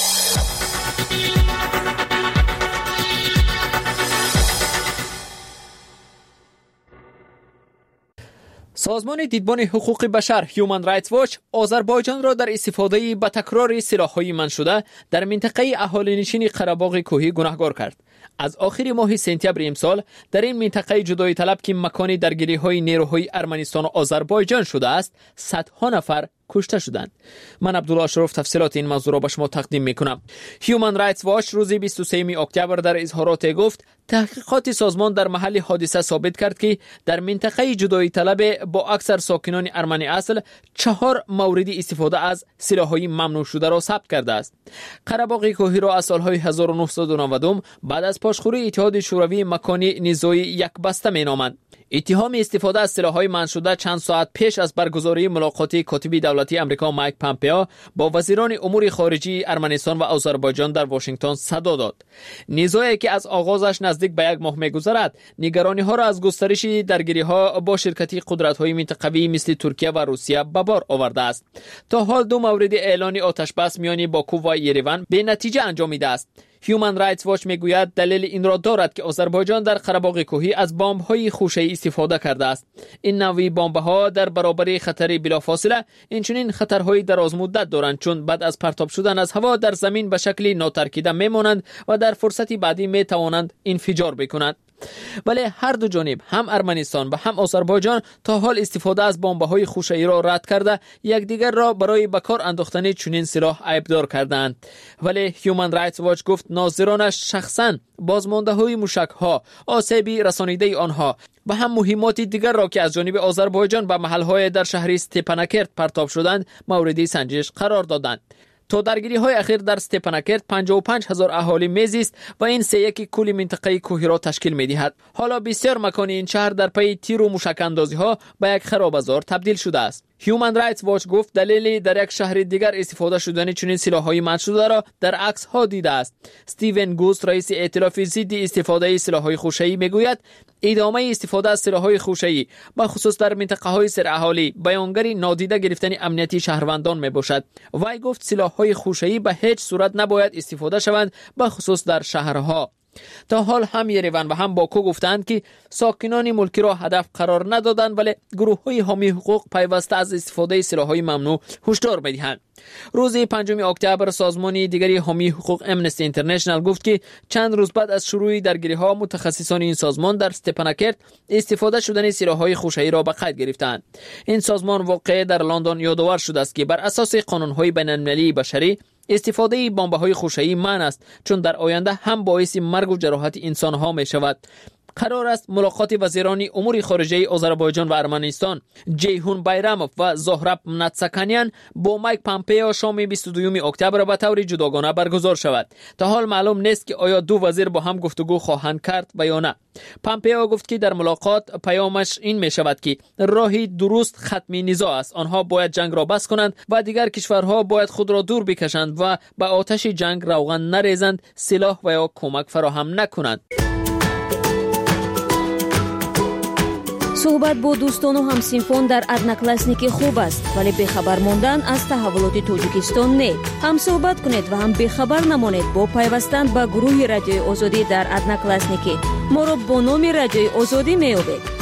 سازمان دیدبان حقوق بشر هیومن رایتس واچ آذربایجان را در استفاده به تکرار سلاح‌های منع شده در منطقه اهالینشین قره‌باغ کوهی گناهکار کرد. از آخر ماه سپتامبر امسال در این منطقه جدایی طلب که مکان درگیری‌های نیروهای ارمنستان و آذربایجان شده است، صدها نفر کشته شدند. من عبدالله اشرف تفصیلات این موضوع را به شما تقدیم میکنم. هیومن رایتس واچ روز 23 اکتبر در اظهارات گفت تحقیقات سازمان در محل حادثه ثابت کرد که در منطقه جدایی طلب با اکثر ساکنان ارمنی اصل 4 مورد استفاده از سلاح‌های ممنوع شده را ثبت کرده است. قره‌باغ کوهی را از سالهای 1990 بعد از پاشخوری اتحاد شوروی مکان نزاعی یک بسته مینامند. اتهام استفاده از سلاح‌های منع شده چند ساعت پیش از برگزاری ملاقات کاتب دولتی آمریکا مایک پامپئو با وزیران امور خارجه ارمنستان و آذربایجان در واشنگتن صدا داد. نزاعی که از آغازش نزدیک به 1 ماه می‌گذرد، نگرانی‌ها را از گسترش درگیری‌ها با شرکتی قدرت‌های منطقوی مثل ترکیه و روسیه به بار آورده است. تا حال 2 مورد اعلان آتش بس میان باکو و یریون به نتیجه انجامیده است. هیومن رایتس واچ میگوید دلیل این را دارد که آذربایجان در قره‌باغ کوهی از بمب‌های خوشه‌ای استفاده کرده است. این نوع بمب‌ها در برابر خطر بلافاصله اینچنین خطرهای درازمدت دارند، چون بعد از پرتاب شدن از هوا در زمین به شکلی ناترکیده میمانند و در فرصتی بعدی میتوانند انفجار بکنند. ولی هر دو جانب، هم ارمنستان و هم آذربایجان، تا حال استفاده از بمب‌های خوشه‌ای را رد کرده یکدیگر را برای به کار انداختن چنین سلاح عیبدار کردند. ولی هیومن رایتس واچ گفت ناظرانش شخصاً بازمانده‌های موشک‌ها، آسیب رسانیده آنها و هم مهمات دیگر را که از جانب آذربایجان به محل‌های در شهر استپاناکرت پرتاب شدند مورد سنجش قرار دادند. تا درگیری‌های اخیر در استپاناکرت 55,000 اهالی میزیست و این 3/1 کل منطقه کوهی را تشکیل می‌دهد. حالا بسیار مکان این شهر در پی تیر و موشک‌اندازی‌ها به یک خرابه‌زار تبدیل شده است. هیومن رایتس واچ گفت دلیلی در یک شهر دیگر استفاده شدن چنین سلاح‌های منع شده را در عکس‌ها دیده است. استیون گوست، رئیس ائتلاف ضد استفاده سلاح‌های خوشه‌ای میگوید ادامه استفاده از سلاح‌های خوشه‌ای به خصوص در منطقه‌های سراحالی بیانگر نادیده گرفتن امنیتی شهروندان میباشد. وی گفت سلاح‌های خوشه‌ای به هیچ صورت نباید استفاده شوند، به خصوص در شهرها. تا حال هم یریون و هم باکو گفتند که ساکنان ملکی را هدف قرار ندادند، ولی گروه‌های حامی حقوق پیوسته از استفاده سلاح‌های ممنوع هشدار می‌دهند. روز 5 اکتبر سازمان دیگری حامی حقوق امنستی اینترنشنال گفت که چند روز بعد از شروع درگیری‌ها متخصصان این سازمان در استپاناکرت استفاده شدن سلاح‌های خوشه‌ای را به قید گرفتند. این سازمان واقع در لندن یادآور شده است که بر اساس قانون‌های بین‌المللی بشری استفاده بمب‌های خوشه‌ای منع است، چون در آینده هم باعث مرگ و جراحت انسان‌ها می‌شود. قرار است ملاقات وزیران امور خارجه آذربایجان و ارمنستان جیهون بایراموف و زهراب ناتساکانیان با مایک پامپئو شام 22 اکتبر به طور جداگانه برگزار شود. تا حال معلوم نیست که آیا دو وزیر با هم گفتگو خواهند کرد و یا نه. پامپئو گفت که در ملاقات پیامش این می شود که راهی درست ختم نزاع است. آنها باید جنگ را بس کنند و دیگر کشورها باید خود را دور بکشند و به آتش جنگ روغن نریزند، سلاح و یا کمک فراهم نکنند. صحبت با دوستان و همسینفون در ادناکلاسنیکی خوب است، ولی بخبر ماندن از تحولات تاجیکستان نه. هم صحبت کنید و هم بخبر نمانید با پیوستن به گروه رادیوی آزادی در ادناکلاسنیکی. ما را با نام رادیوی آزادی میابید.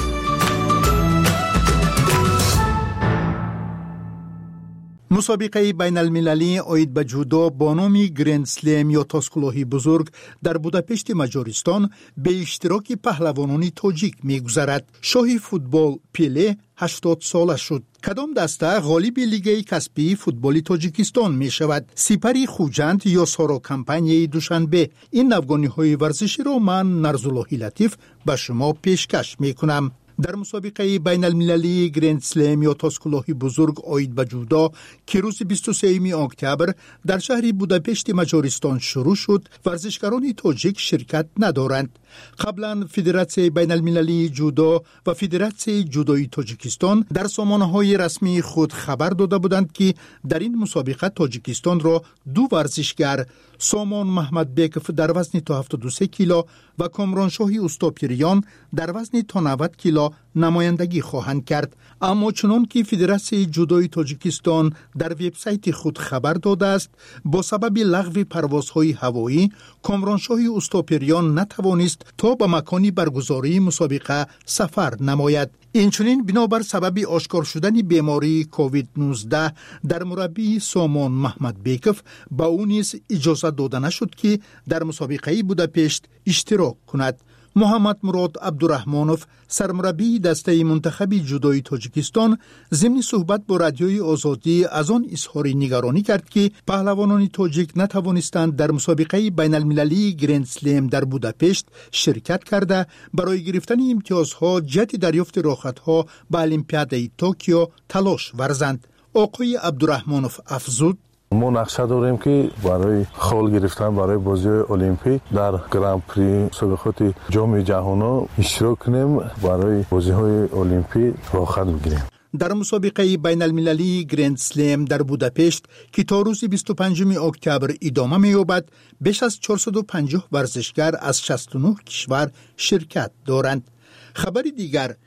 مسابقه بین المللی آید به جودو با نام گرند سلم یا تاسکلاهی بزرگ در بوداپشت مجارستان به اشتراک پهلوانان تاجیک می‌گذرد. شاه فوتبال پله 80 ساله شد. کدام دسته غالب لیگ کسبی فوتبال تاجیکستان می شود؟ سپری خوجند یا سارا کمپانی دوشنبه؟ این نوگانی‌های ورزشی را من نرزاللهی لطیف به شما پیشکش می کنم. در مسابقه بین المللی گرند سلم یا تاسکلاهی بزرگ آید به جودو که روز 23 اکتبر در شهر بوداپشت مجارستان شروع شد، ورزشکاران تاجیک شرکت ندارند. قبلا فدراسیون بین المللی جودو و فدراسیون جودوی تاجیکستان در سامانه‌های رسمی خود خبر داده بودند که در این مسابقه تاجیکستان را دو ورزشگر، سامان محمد بیکف در وزن تا 73 کیلو و کامران شاهی استاپیریان در وزن تا 90 کیلو نمایندگی خواهند کرد. اما چنان که فدراسیون جودوی تاجیکستان در وبسایت خود خبر داده است، با سبب لغو پروازهای هوایی کامران شاهی استاپیریان نتوانست تا به مکانی برگزاری مسابقه سفر نماید. اینچنین بنابر سبب آشکار شدن بیماری کووید 19 در مربی سامان محمد بیکف با او نیز اجازه داده نشد که در مسابقه بوداپشت اشتراک کند. محمد مراد عبدالرحمانوف، سرمربی دسته منتخب جودوی تاجیکستان، ضمن صحبت با رادیوی آزادی از آن اظهار نگرانی کرد که پهلوانان تاجیک نتوانستند در مسابقه بین المللی گرند سلم در بوداپشت شرکت کرده برای گرفتن امتیازها جهت دریافت راحتها به المپیاد توکیو تلاش ورزند. آقای عبدالرحمانوف افزود: ما نقشه داریم که برای خال گرفتن برای بازی المپیک در گرند پری مسابقات جام جهانی اشتراک کنیم، برای بازی‌های المپیک راحت بگیریم. در مسابقه بین المللی گرند سلم در بوداپشت که تا روز 25 اکتبر ادامه می‌یابد، بیش از 450 ورزشگر از 69 کشور شرکت دارند. خبر دیگر: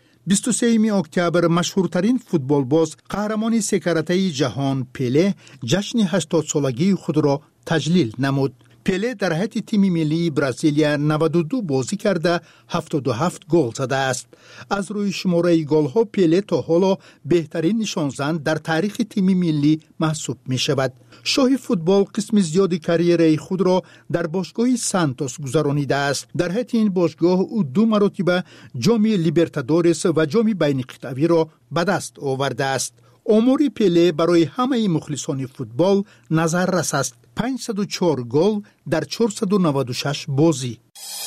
23 اکتبر مشهورترین فوتبال باز قهرمان سه کرته جهان پله جشن 80 سالگی خود را تجلیل نمود. پله در حیط تیم ملی برزیلیا 92 بازی کرده 77 گل زده است. از روی شماره گل‌ها پله تا حالا بهترین نشانزن در تاریخ تیم ملی محسوب می شود. شاه فوتبال قسم زیادی کاریره خود را در باشگاه سانتوس گذرانیده است. در حیط این باشگاه او 2 مرتبه جام لیبرتادورس و جام بین قطبی را به دست آورده است. آمار پله برای همه مخلصان فوتبال نظر رس است. 504 گل در 496 بازی.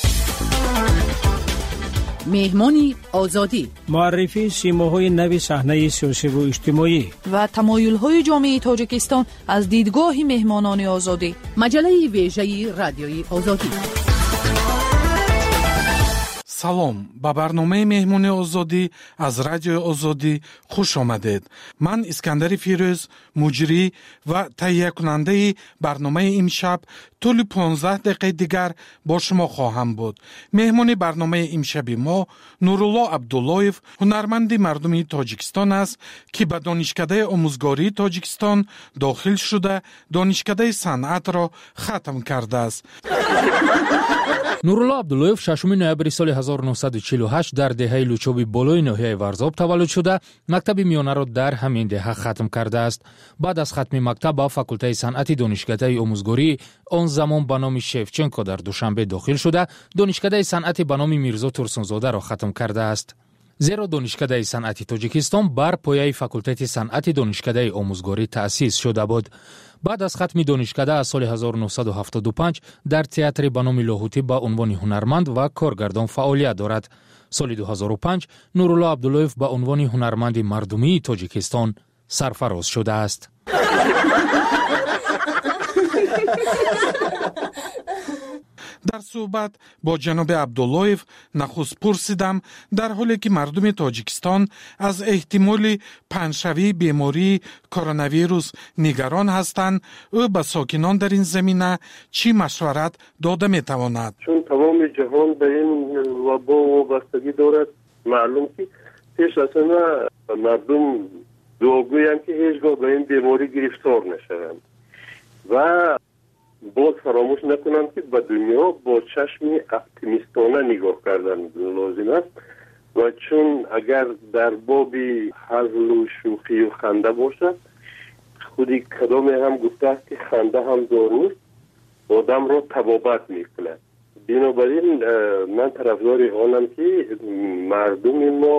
مهمانی آزادی، معرفی سیماهای نوی صحنه سیاسی و اجتماعی و تمایل‌های جامعه تاجیکستان از دیدگاه مهمانان آزادی. مجله ویژه رادیوی آزادی. салом ба барномаи меҳмони озодӣ аз радиои озодӣ хуш омадед. ман искандари фирӯз муҷрӣ ва таҳиякунандаи барномаи имшаб тӯли 15 дақиқаи дигар бо шумо хоҳам буд. меҳмони барномаи имшаби мо нурулло абдуллоев, ҳунарманди мардуми тоҷикистон аст, ки ба донишкадаи омӯзгории тоҷикистон дохил шуда донишкадаи санъатро хатм кардааст. нурулло абдуллоев 6 ноябри соли 1948 дар деҳаи лучоби болои ноҳияи варзоб таваллуд шуда мактаби миёнаро дар ҳамин деҳа хатм кардааст. баъд аз хатми мактаб ба факултаи санъати донишкадаи омӯзгории он замон ба номи шевченко дар душанбе дохил шуда донишкадаи санъати ба номи мирзо турсунзодаро хатм кардааст. зеро донишкадаи санъати тоҷикистон бар пояи факултати санъати донишкадаи омӯзгорӣ таъсис шуда буд. баъд аз хатми донишкада аз соли 1975 дар театри ба номи лоҳутӣ ба унвони ҳунарманд ва коргардон фаъолият дорад. соли 2005 нурулло абдуллоев ба унвони ҳунарманди мардумии тоҷикистон сарфароз шудааст. дар суҳбат бо ҷаноби абдуллоев нахуст пурсидам дар ҳоле ки мардуми тоҷикистон аз эҳтимоли паҳншавии бемории коронавирус нигарон ҳастанд, ӯ ба сокинон дар ин замина чӣ машварат дода метавонад? чун тамоми ҷаҳон ба ин вабо вобастагӣ дорад, маълум ки пеш аз ҳама мардум дуогӯянд ки ҳеҷ гоҳ ба ин беморӣ гирифтор нашаванд ва боз фаромӯш накунам ки ба дунё бо чашми оптимистона нигоҳ кардан лозим аст ва чун агар дар боби ҳазлу шӯхию ханда бошад, худи кадоме ҳам гуфтааст ки ханда ҳам доруст одамро табобат мекунад. бинобар ин ман тарафдори онам ки мардуми мо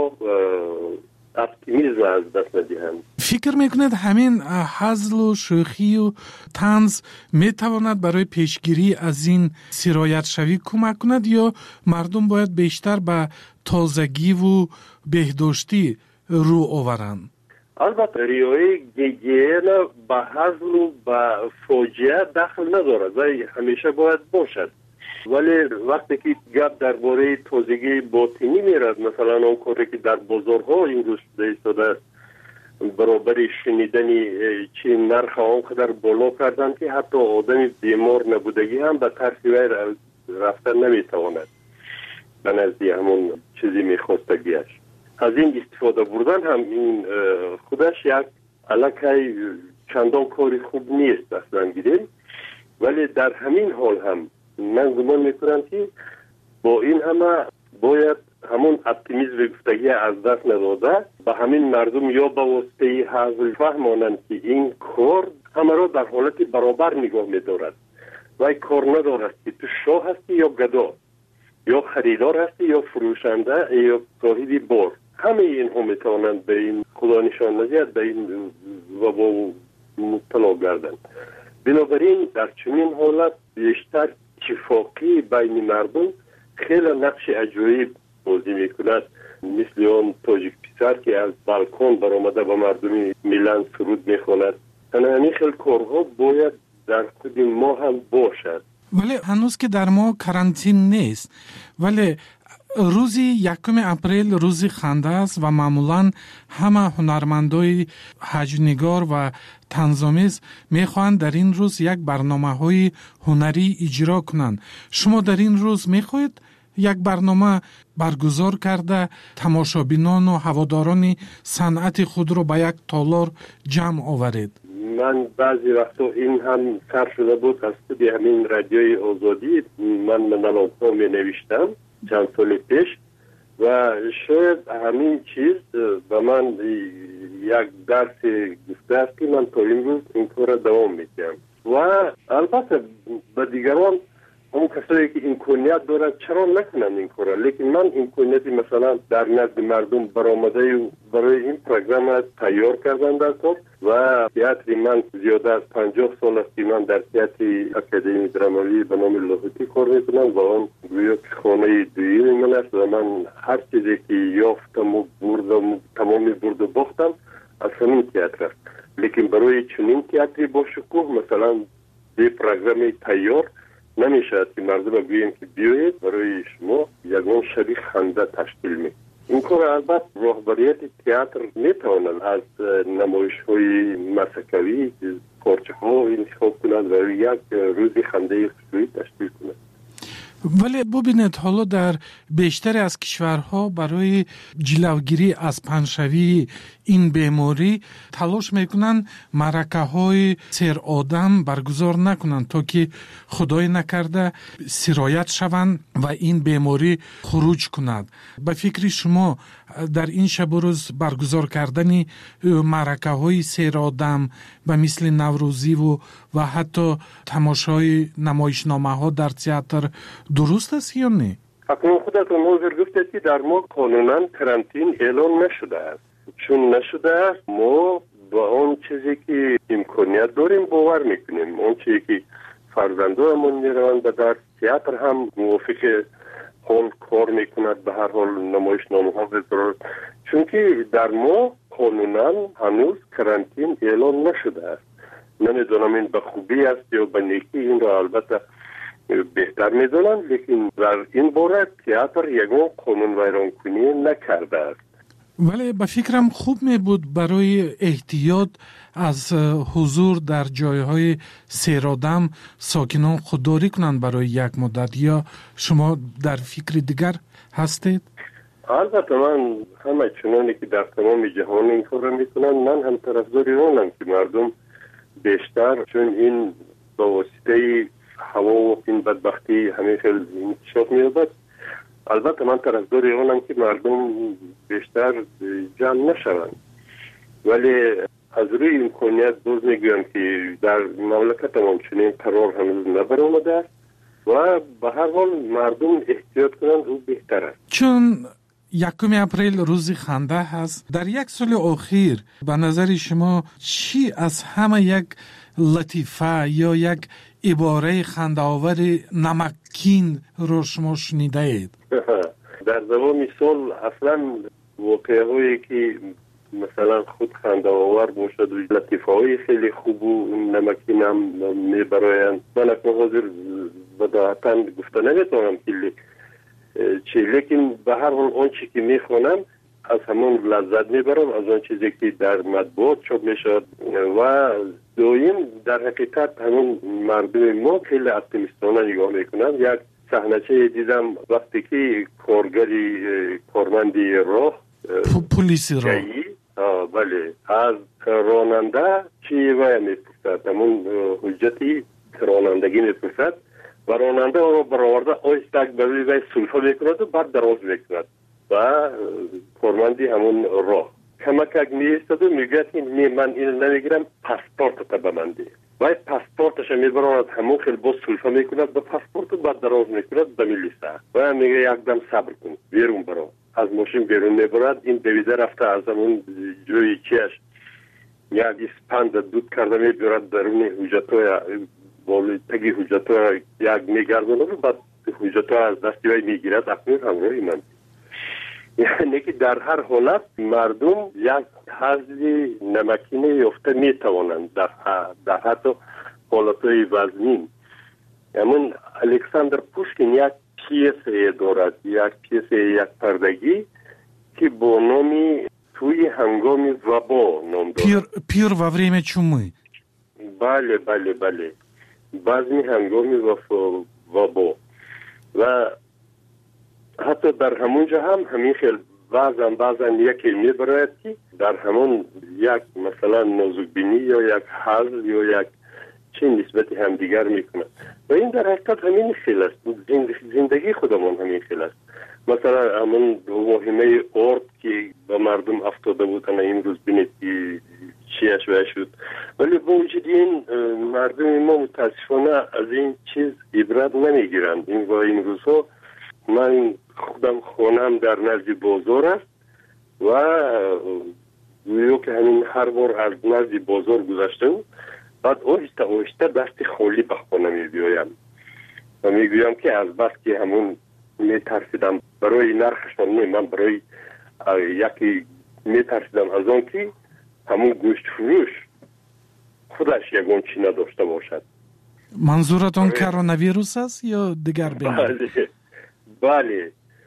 оптимизм аз даст надиҳанд. фикр мекунед ҳамин ҳазлу шӯхию танз метавонад барои пешгирӣ аз ин сироятшавӣ кӯмак кунад ё мардум бояд бештар ба тозагиву беҳдоштӣ рӯ оваранд? албатта риояи гигиена ба ҳазлу ба фоҷиа дахл надорад ва ҳамеша бояд бошад. вале вақте ки гап дар бораи тозагии ботинӣ мерад, масалан он коре ки дар бозорҳо имрӯз шуда истодааст, баробари шунидани чи нарха он қадар боло карданд ки ҳатто одами бемор набудагӣ ҳам ба тарси вай рафта наметавонад ба назди ҳамон чизи мехостагиаш. аз ин истифода бурдан ҳам ин худаш як аллакай чандон кори хуб нест аслан гирем, вале дар ҳамин ҳол ҳам ман гумон мекунам ки бо ин ҳама бояд ҳамон оптимизми гуфтагия аз даст надода ба ҳамин мардум ё ба воситаи ҳазл фаҳмонанд ки ин кор ҳамаро дар ҳолати баробар нигоҳ медорад. вай кор надорад ки ту шоҳ ҳастӣ ё гадо, ё харидор ҳастӣ ё фурӯшанда ё соҳиби бор. ҳамаи инҳо метавонанд ба ин худо нишон надиҳад ба ин вабо мубтало гарданд. бинобар ин дар чунин ҳолат бештар итtifоқӣ байни мардум хеле нақши аҷоиб бозӣ мекунад, мисли он тоҷик писар ки аз балкон баромада ба мардуми миллан суруд мехонад. ана ҳамин хел корҳо бояд дар худи мо ҳам бошад. вале ҳанӯз ки дар мо карантин нест, вале рӯзи 1 апрел рӯзи ханда аст ва маъмулан ҳама ҳунармандои ҳаҷнигор ва танзомез мехоҳанд дар ин рӯз як барномаҳои ҳунарӣ иҷро кунанд. шумо дар ин рӯз мехоҳед як барнома баргузор карда тамошобинону ҳаводорони санъати худро ба як толор ҷамъ оваред? من بعضی وقتا این هم سر شده بود از توی همین رادیوی آزادی من منالانتا می نوشتم چند سال پیش و شاید همین چیز به من یک درس گفته است که من تا امروز این کار را دوام میدم و البته به دیگران اون کسایی که امکانیت دارد چرا نکنند این کار را، لیکن من امکانیتی مثلا در نزد مردم برآمده و برای این پروگرام تیار کردم در کار و تئاتر من زیاده از 50 سال است که من در تئاتر اکادمی درامایی به نام لاهوتی کار میکنم و آن گویا خانه دویی من است و من هر چیزی که یافتم و بردم تمامی برد و باختم از همین تئاتر است. لیکن برای چنین تئاتری با شکوه مثلا به پروگرام تیار نمیشه که مردم بگوییم که بیایید برای شما یگان شبیه خنده تشکیل می. این کار البته رهبریت تئاتر میتواند از نمایش های مسکوی پارچه ها انتخاب کند و یک روزی خنده خصوصی تشکیل کند. ولی ببینید حالا در بیشتر از کشورها برای جلوگیری از پنشوی این بیماری تلاش میکنن معرکه های سیر آدم برگزار نکنند تا که خدای نکرده سرایت شوند و این بیماری خروج کند. به فکر شما در این شب و روز برگزار کردن معرکه های سیر آدم و مثل نوروزی و حتی تماشای نمایشنامه ها در تئاتر درست است یا نه؟ اکنون خودتون حاضر گفتید که در ما قانونا کرانتین اعلان نشده است. چون نشده است ما با اون چیزی که امکانیت داریم باور میکنیم. اون چیزی که فرزندانمون میروند در تئاتر هم موافق حال کار میکند، به هر حال نمایشنامه ها بذارد، چون که در ما قانونا هنوز کرانتین اعلان نشده است. نمیدونم این به خوبی است یا به نیکی، این را البته بهتر میدونم، لیکن در این باره تئاتر یگان قانون ویران کنی نکرده است. ولی به فکرم خوب می بود برای احتیاط از حضور در جایهای سیرآدم ساکنان خودداری کنند برای یک مدت، یا شما در فکر دیگر هستید؟ البته من همه چنانی که در تمام جهان این کار میکنن، من هم طرفدار اونم که مردم بیشتر، چون این با واسطه هوا و این بدبختی همه خیلی انتشار می‌یابد، البته من طرفدار اونم که مردم بیشتر جمع نشوند، ولی از روی امکانیت باز میگویم که در مملکت ما چنین قرار هنوز نبرآمده است و به هر حال مردم احتیاط کنند او بهتر است. چون 1 اپریل روز خنده هست، در یک سال اخیر به نظر شما چی از همه یک لطیفه یا یک عباره خنده‌آور نمکین رو شما شنیده اید؟ در دوام سال اصلا واقعه هایی که مثلا خود خنده‌آور باشد و لطیفه های خیلی خوب و نمکین هم میبرایند. من اکنون حاضر بداهتا گفته نمیتونم چی، لیکن به هر حال اون چی که میخوانم از همون لذت میبرم، از اون چیزی که در مطبوعات چاپ میشد و دویم در حقیقت همون مردم ما خیلی اپتیمیستانه نگاه میکنن. یک صحنه دیدم وقتی که کارمندی راه پلیس راه بله از راننده چی وای میپرسد، همون حجتی رانندگی میپرسد و راننده رو برآورده آیستک بروی وی سلفه میکند و بعد دراز میکند و کارمندی همون راه کمک میایستد و میگوید که من اینو نمیگیرم، پاسپورت به من ده. و پاسپورتش میبراند همون خیلی باز سلفه میکند به پاسپورت و بعد دراز میکند به میلیسه و میگه یکدم صبر کن بیرون برو. از ماشین بیرون میبرد، این دویده رفته از همون جوی چیش یک اسپند دود کرده میبرد درون حجتای بالی تگی حجتای یک میگردونه و بعد حجتای از دستی وی میگیرد اکنون همراهی من. یعنی که در هر حالت مردم یک حضی نمکینه یافته میتوانند در حتی حالتهای وزنین. همون الکساندر پوشکین یک پیسه دارد، یک پیسه یک پردگی که با نامی توی هنگام وبا نام دارد. پیر و وریم چومی. بله بله بله، بعضی هنگام وبا و حتی در همونجا هم همین خیلی بعضا یکی میبراید که در همون یک مثلا نازکبینی یا یک حل یا یک چه نسبت همدیگر میکنه و این در حقیقت همین خیل است. زندگی خودمون همین خیل است. مثلا همون مهمه ارد که به مردم افتاده بودن این روز بینید که چیش شد، ولی با وجود این مردم ما متاسفانه از این چیز عبرت نمیگیرند. این و این روزها من خودم خونم در نزد بازار است و میگم که همین هر بار از نزد بازار گذشتم بعد آهسته دست خالی به خانه میبیایم و میگویم که از بس که همون میترسیدم برای نرخشان من برای یکی میترسیدم از آن که همون گوشت فروش خودش یکون چی نداشته باشد. منظورتون کرونا ویروس است یا دیگر بیماری؟ بله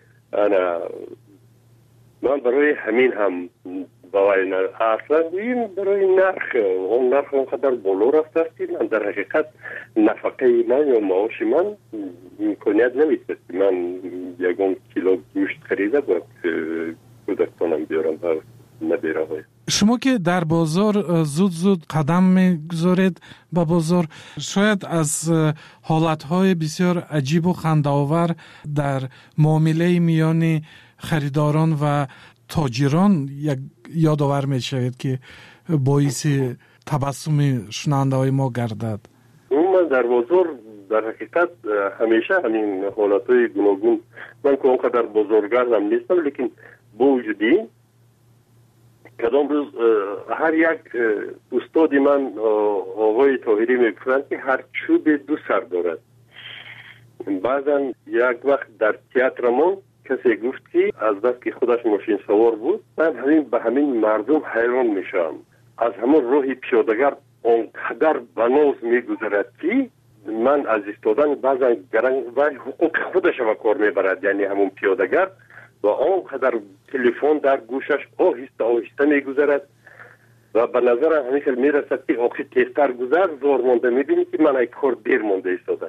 من برای همین هم باید اصلا این برای اون نرخ اونقدر بالا رفته است که من در حقیقت نفقه من یا معاش من امکانیت نمیده من یکون کیلو گوشت خریده باید کودکانم بیارم و نبیره. شما که در بازار زود قدم میگذارید به بازار، شاید از حالتهای بسیار عجیب و خنده‌آور در معامله میان خریداران و تاجران یادآور میشوید که باعث تبسم شنونده های ما گردد. من در بازار در حقیقت همیشه همین حالتهای گوناگون، من که اونقدر بازارگردم نیستم، لیکن با وجود این کدام روز هر یک استادی من آقای طاهری میگفتند که هر چوب دو سر دارد. بعضا یک وقت در تئاترمون کسی گفت که از بس که خودش ماشین سوار بود، من به همین مردم حیران میشم. از همون راه پیاده‌گر اونقدر بناز میگذرد که من از ایستادن بعضا گرنگ و حقوق خودش به کار میبرد. یعنی همون پیاده‌گر و آنقدر تلفن در گوشش آهسته میگذرد و به نظرم همیشه میرسد که آخی تیزتر گذر زور مونده. میبینی که من ای کار دیر مونده ایستاده.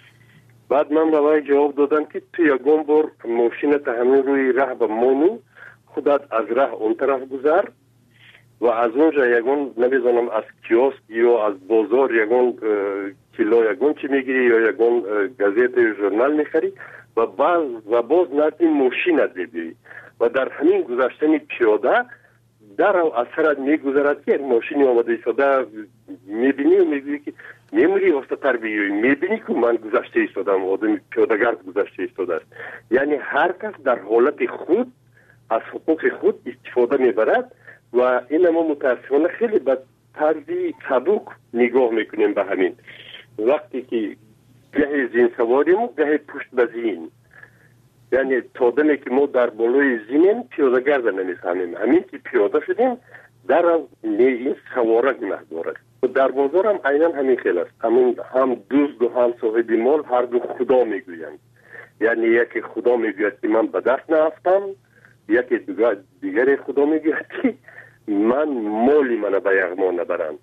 بعد من به وی جواب دادم که تو یکون بار ماشینت همین روی راه به مانو خودت از راه اون طرف گذر و از اونجا یکون نمیزنم از کیوسک یا از بازار یکون کیلو یکون چی میگیری یا یکون گازیت یا ژورنال میخری و باز نردی ماشینت ببیری و در همین گذشتن پیاده در اثرت میگذرد که ماشینی آمده ایستاده میبینی و میگویی که میموری وسط‌تر بیایی، میبینی که من گذشته ایستادم، آدم پیاده‌گرد گذشته ایستاده است. یعنی هر کس در حالت خود از حقوق خود استفاده میبرد و این ما متاسفانه خیلی به طرزی سبک نگاه میکنیم به همین. وقتی که گه زین سواریم و گه پشت به زین، یعنی تا دمی که ما در بالای زینیم پیاده‌گرد نمی‌فهمیم، همین که پیاده شدیم در این سواره گناه دارد. در بازار هم عیناً همین خیلی است. هم دوست و هم صاحب مال هر دو خدا میگویند. یعنی یکی خدا میگوید که من به دست نرفتم، یکی دیگر خدا میگوید که من مالی من به یغما نبرم.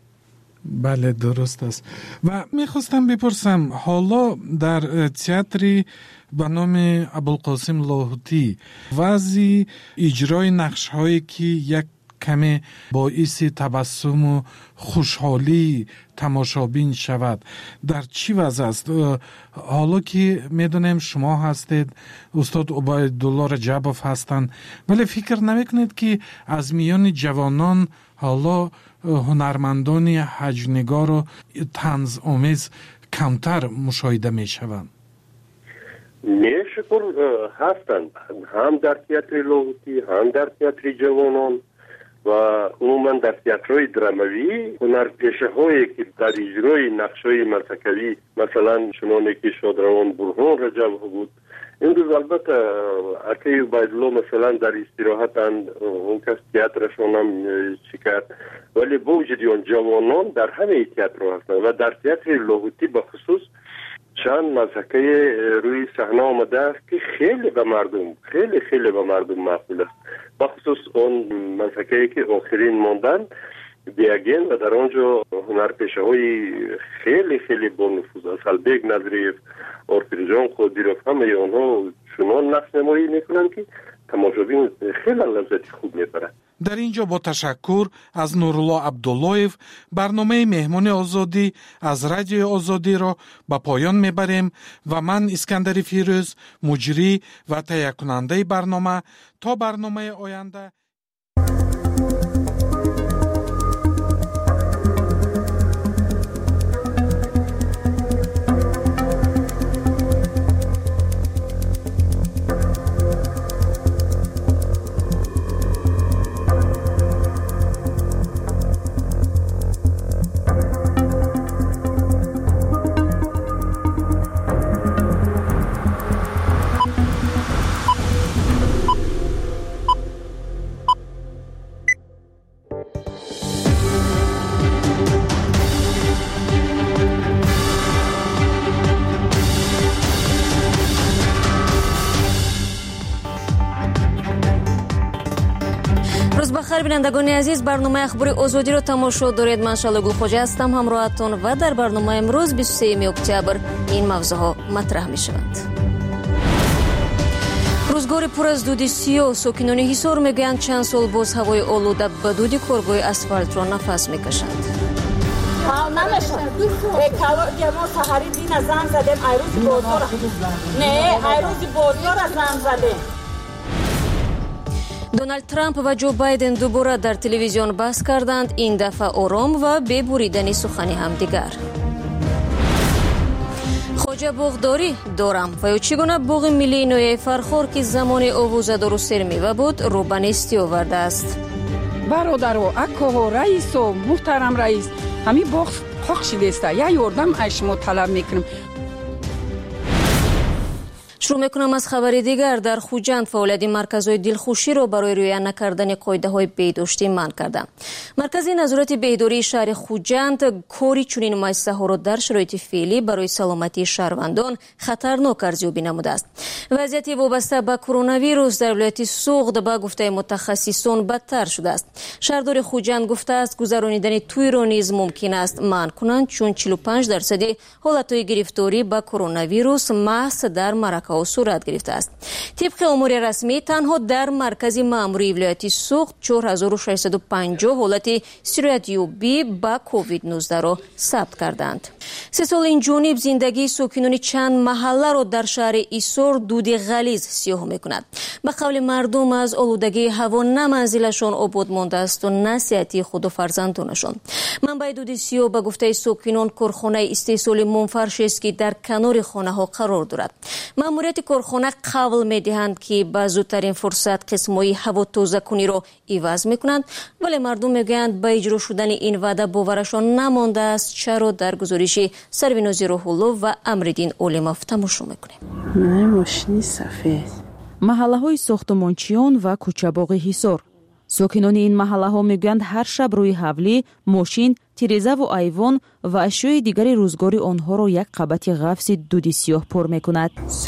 بله درست است. و میخواستم بپرسم حالا در تئاتری به نام ابوالقاسم لاهوتی وضع اجرای نقش هایی که یک کمی باعث تبسم و خوشحالی تماشابین شود در چی وضع است؟ حالا که میدونیم شما هستید، استاد عبیدالله رجبوف هستند، ولی فکر نمیکنید که از میان جوانان حالا هنرمندان هجونگار و طنز آمیز کمتر مشاهده می شوند؟ شکر هستند، هم در تئاتر لاهوتی هم در تئاتر جوانان و عموما در تئاترهای دراموی هنرپیشه هایی که در اجرای نقش‌های مسکوی مثلا چنانه که شادروان برهان رجب بود. این روز البته اکی عبیدالله مثلا در استراحتند، اون کس تئاترشون هم شکرد، ولی با وجود اون جوانان در همه تئاتر هستند و در تئاتر لاهوتی به خصوص چند مسکه روی صحنه آمده است که خیلی به مردم مقبول است. به خصوص اون مسکه که آخرین ماندن بیاگین و در آنجا هنرپیشه های خیلی با نفوذ است. البیگ نظریف، آرپیرجان قدیروف، همه اونها چنان نقش نمایی میکنند که тамошобин خیلی لذت خوب میبره. در اینجا با تشکر از نورالله عبداللهیف برنامه مهمان آزادی از رادیو آزادی را به پایان میبریم و من اسکندر فیروز مجری و تهیه کننده برنامه تا برنامه آینده. بخیر بینندگان عزیز، برنامه اخبار آزادی را تماشا دارید. من شالگل خوجا هستم همراهتون و در برنامه امروز 23 اکتبر این موضوعات مطرح می شوند. روزگار پر از دود سیاه، ساکنان حصار میگویند چند سال باز هوای آلوده به دود کارگاه اسفالت را نفس میکشند. دونالد ترامپ و جو بایدن دوباره در تلویزیون بحث کردند، این دفعه آرام و بی بریدن سخن همدیگر. خوجه باغداری دارم و چگونه باغ ملی نوی فرخار که زمان آوازدار و سرمیوه بود رو به نیستی آورده است. برادرو اکاها رئیس و محترم رئیس همین باغ خاک شده است، یا یاردم از شما طلب میکنم. شروع میکنم از خبری دیگر. در خوجند فعالیت مرکزهای دلخوشی را برای رعایت نکردن قاعده‌های بهداشتی منع کرده. مرکز نظارت بهداری شهر خوجند کاری چنین مؤسسه‌ها را در شرایط فعلی برای سلامتی شهروندان خطرناک ارزیابی نموده است. وضعیت وابسته به کرونا ویروس در ولایت سوغد به گفته متخصصان بدتر شده است. شهردار خوجند گفته است گذرانیدن توی را نیز ممکن است منع کنند، چون 45% حالت‌های گرفتاری به کرونا ویروس محض در مرکز صورت گرفته است. طبق امور رسمی تنها در مرکز مأموری ولایت سوغد 4650 حالت سیرویابی با کووید 19 را ثبت کردند. 3 سال این جانب زندگی ساکنان چند محله را در شهر ایسور دود غلیظ سیاه می‌کند. به قول مردم از آلودگی هوا نه منزلشان آباد مانده است و نه صحت خود و فرزندانشان. منبع دود سیاه به گفته ساکنان کارخانه استحصال منفرش است که در کنار خانه‌ها قرار دارد. ماموریت کارخانه قول می‌دهند که با زودترین فرصت قسم‌های هوا تازه کنی را عوض می‌کنند، ولی مردم می‌گویند با اجرا شدن این وعده باورشان نمانده است. چرا؟ در گزارش سرویناز روح‌الله و امرالدین علیمов تماشا می‌کنیم. ماشین سفید محله‌های ساختمانچیان و کوچه‌باغ حصار. ساکنان این محله‌ها میگویند هر شب روی حولی، ماشین، تیریزه و ایوان و اشیاء دیگر روزگاری آنها را یک قبط غفص دود سیاه پر می‌کند.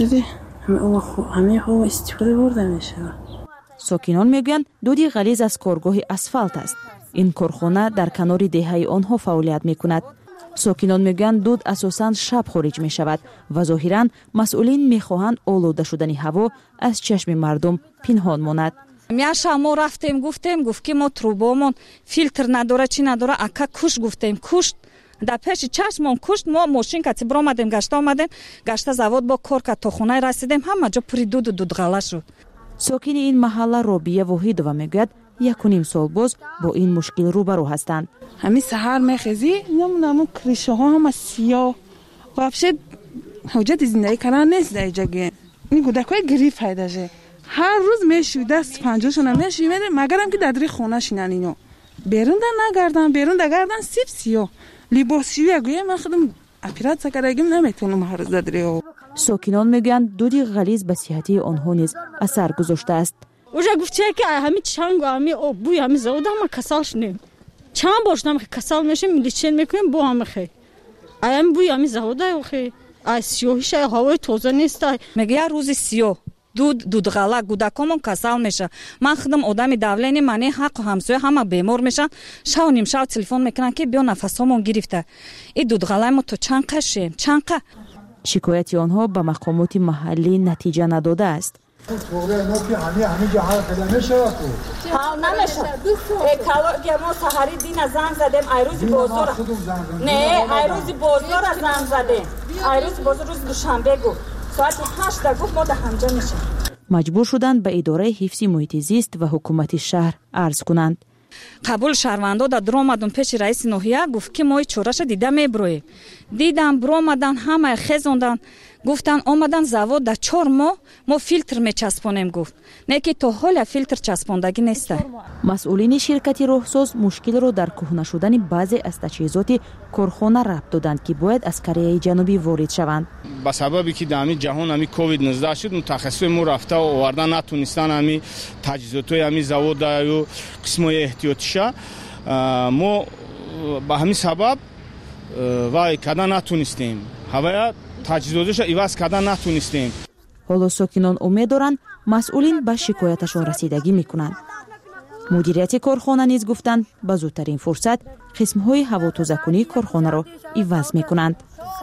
ساکنان میگویند دود غلیظ از کارگاه اسفالت است. این کارخانه در کنار دهه آنها فعالیت می‌کند. ساکنان میگویند دود اساساً شب خارج می‌شود و ظاهراً مسئولین می‌خواهند آلوده شدن هوا از چشم مردم پنهان ماند. میاشه ما رفتیم گفت که ما تروبامون فیلتر نداره چی نداره، اکا کش گفتیم کشت در پیش چشمون کشت. ما ماشین کتی برآمدیم گشته زواد با کار که تا خونه رسیدیم همه جا پری دود غله شد. ساکن این محله رابیه وحیدова میگوید 1.5 سال باز با این مشکل روبرو هستند. همین سحر میخیزی نمونم کریشه ها هم سیاه وابشه حجت زندگی کردن نیست در جگه. این گودکای گریف هایده هر روز میشوی دست پنجاشون هم میشوی میده مگرم که در خونه شینن اینو بیرون در گردن سیب سیاه لیباسیوی اگویه من خودم اپیرات سکرگیم نمیتونم هر روز دادری. ساکنان میگن دود غلیظ به صحتی آنها نیز اثر گذاشته است. اوجا گفته که همین چنگ و همین بوی همین زوده ما کسالش نیم چند باشنم که کسال میشه میلیچین میکنیم بو هم خیلی ایم بوی همین زوده خیلی ای سیاهیش ای هوای تازه نیست. میگه روز سیاه دود غلا گودکامون کسال میشه. من خودم آدم دولینی منی حق و همسایه همه بیمار میشن. شب و نیم شب تلفن میکنن که بیا نفسامون گرفته. این دود غلای ما تو چند قشیم چند قه. شکایت آنها به مقامات محلی نتیجه نداده است. نمیشه اکولوژی ما سحری دینا زنگ زدیم ایروز بازار نه ایروز بازار زنگ زدیم ایروز بازار روز دوشنبه گفت ساعت 8 گفت ما در همجا میشیم. مجبور شدند به اداره حفظ محیط زیست و حکومت شهر عرض کنند. قبول شهروندا در درآمدن پیش رئیس ناحیه گفت که ما چورش دیده میبرویم. دیدم برآمدن همه خزوندن گفتن آمدن زواد در 4 ماه ما فیلتر میچسبونیم گفت نه که تا حالا فیلتر چسباندگی نیست. مسئولین شرکت راهساز مشکل رو در کهنه شدن بعضی از تجهیزات کارخانه ربط دادند که باید از کره جنوبی وارد شوند. با سببی که در جهان همی کووید 19 شد متخصص ما رفته و آوردن نتونستن همی تجهیزات همی زواد و قسمای احتیاطیش ما به همین سبب وای کدا نتونستیم هوا تجهیزاتش ایواز کدا نتونستیم. حالا ساکنان امید دارند مسئولین به شکایتشان رسیدگی میکنند. مدیریت کارخانه نیز گفتند به زودترین فرصت قسم‌های هواتازه‌کنی کارخانه را عوض میکنند.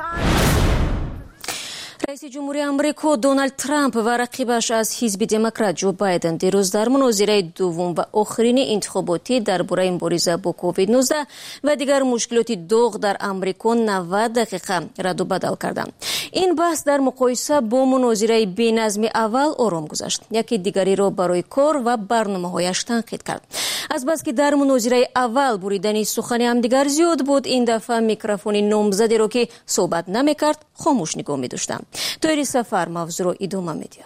رئیس جمهوری آمریکا دونالد ترامپ و رقیبش از حزب دموکرات جو بایدن دیروز در مناظره دوم و آخرین انتخاباتی درباره مبارزه با کووید 19 و دیگر مشکلات داغ در آمریکا 90 دقیقه رد و بدل کردند. این بحث در مقایسه با مناظره بی‌نظم اول آرام گذشت. یکی دیگری را برای کار و برنامه‌هایش تنقید کرد. از بس که در مناظره اول بریدن سخن همدیگر زیاد بود، این دفعه میکروفون نامزدی را که صحبت نمی‌کرد خاموش نگاه می‌داشتند. توی سفر موضوع رو ادامه می‌دهد.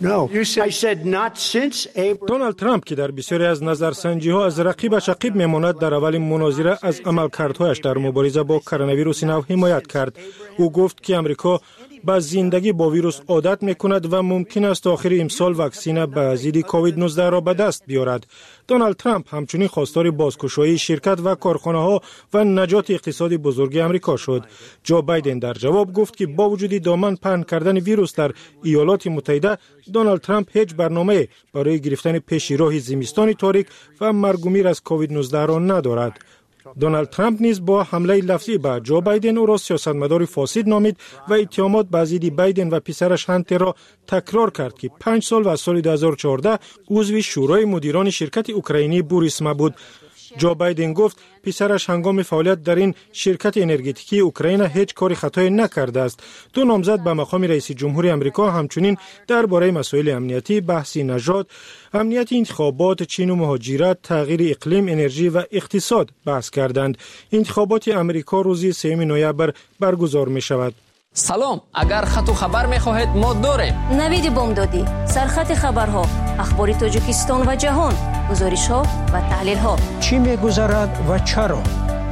دونالد ترامپ که در بسیاری از نظرسنجی‌ها از رقیبش عقب می‌ماند در اول مناظره از عملکردهایش در مبارزه با کرونا ویروس نو حمایت کرد. او گفت که آمریکا با زندگی با ویروس عادت می‌کند و ممکن است آخر امسال واکسن به ضد کووید 19 را به دست بیارد. دونالد ترامپ همچنین خواستار بازگشایی شرکت و کارخانه‌ها و نجات اقتصادی بزرگ آمریکا شد. جو بایدن در جواب گفت که با وجود دامن پهن کردن ویروس در ایالات متحده، دونالد ترامپ هیچ برنامه برای گرفتن پیش راه زمستان تاریک و مرگ و میر از کووید 19 را ندارد. دونالد ترامپ نیز با حمله لفظی به جو بایدن او را سیاستمدار فاسد نامید و اتهامات به ضد بایدن و پسرش هانتر را تکرار کرد که 5 سال و سال 2014 عضو شورای مدیران شرکت اوکراینی بوریسما بود. جو بایدن گفت پسرش هنگام فعالیت در این شرکت انرژتیکی اوکراین هیچ کاری خطایی نکرده است. دو نامزد به مقام رئیس جمهوری آمریکا همچنین درباره مسائل امنیتی، بحث نژاد، امنیت انتخابات، چین و مهاجرت، تغییر اقلیم، انرژی و اقتصاد بحث کردند. انتخابات آمریکا روز 3 نوامبر برگزار می شود. سلام، اگر خط و خبر می خواهید ما داریم. نوید بامدادی، سرخط خبرها، اخبار تاجیکستان و جهان، گزارش ها و تحلیل ها. چی می گذرد و چرا؟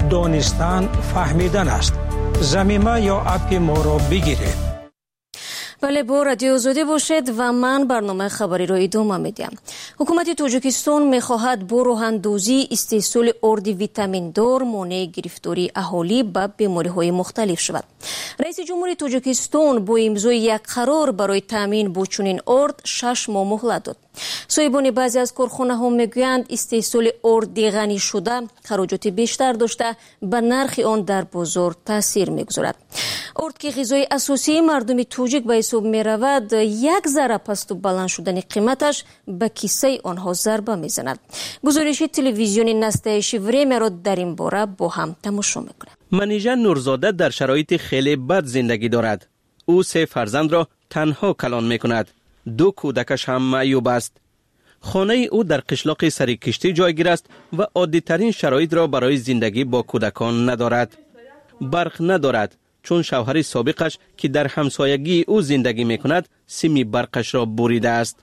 دانستن فهمیدن است. زمینه یا اپ ما را بگیرید. بله، با رادیو آزادی باشید و من برنامه خبری را ادامه میدم. حکومت تاجیکستان میخواهد با راهاندازی استحصال ارد ویتامین دار مانع گرفتاری اهالی به بیماری‌های مختلف شود. رئیس جمهوری تاجیکستان با امضای یک قرار برای تامین با چنین ارد 6 ماه مهلت داد. صاحبان بعضی از کارخانه‌ها میگویند استحصال ارد غنی شده خراجات بیشتر داشته به نرخ آن در بازار تاثیر میگذارد. ارد که غذای اساسی مردم تاجیک به حساب میرود، یک ذره پست و بلند شدن قیمتش به کیسه آنها ضربه میزند. گزارش تلویزیون نستایش وریم را در این باره با هم تماشا میکنیم. منیژه نورزاده در شرایط خیلی بد زندگی دارد. او 3 فرزند را تنها کلان میکند. 2 کودکش هم معیوب است. خانه او در قشلاق سریکشتی جایگیر است و عادی ترین شرایط را برای زندگی با کودکان ندارد. برق ندارد چون شوهر سابقش که در همسایگی او زندگی میکند سیم برقش را بریده است.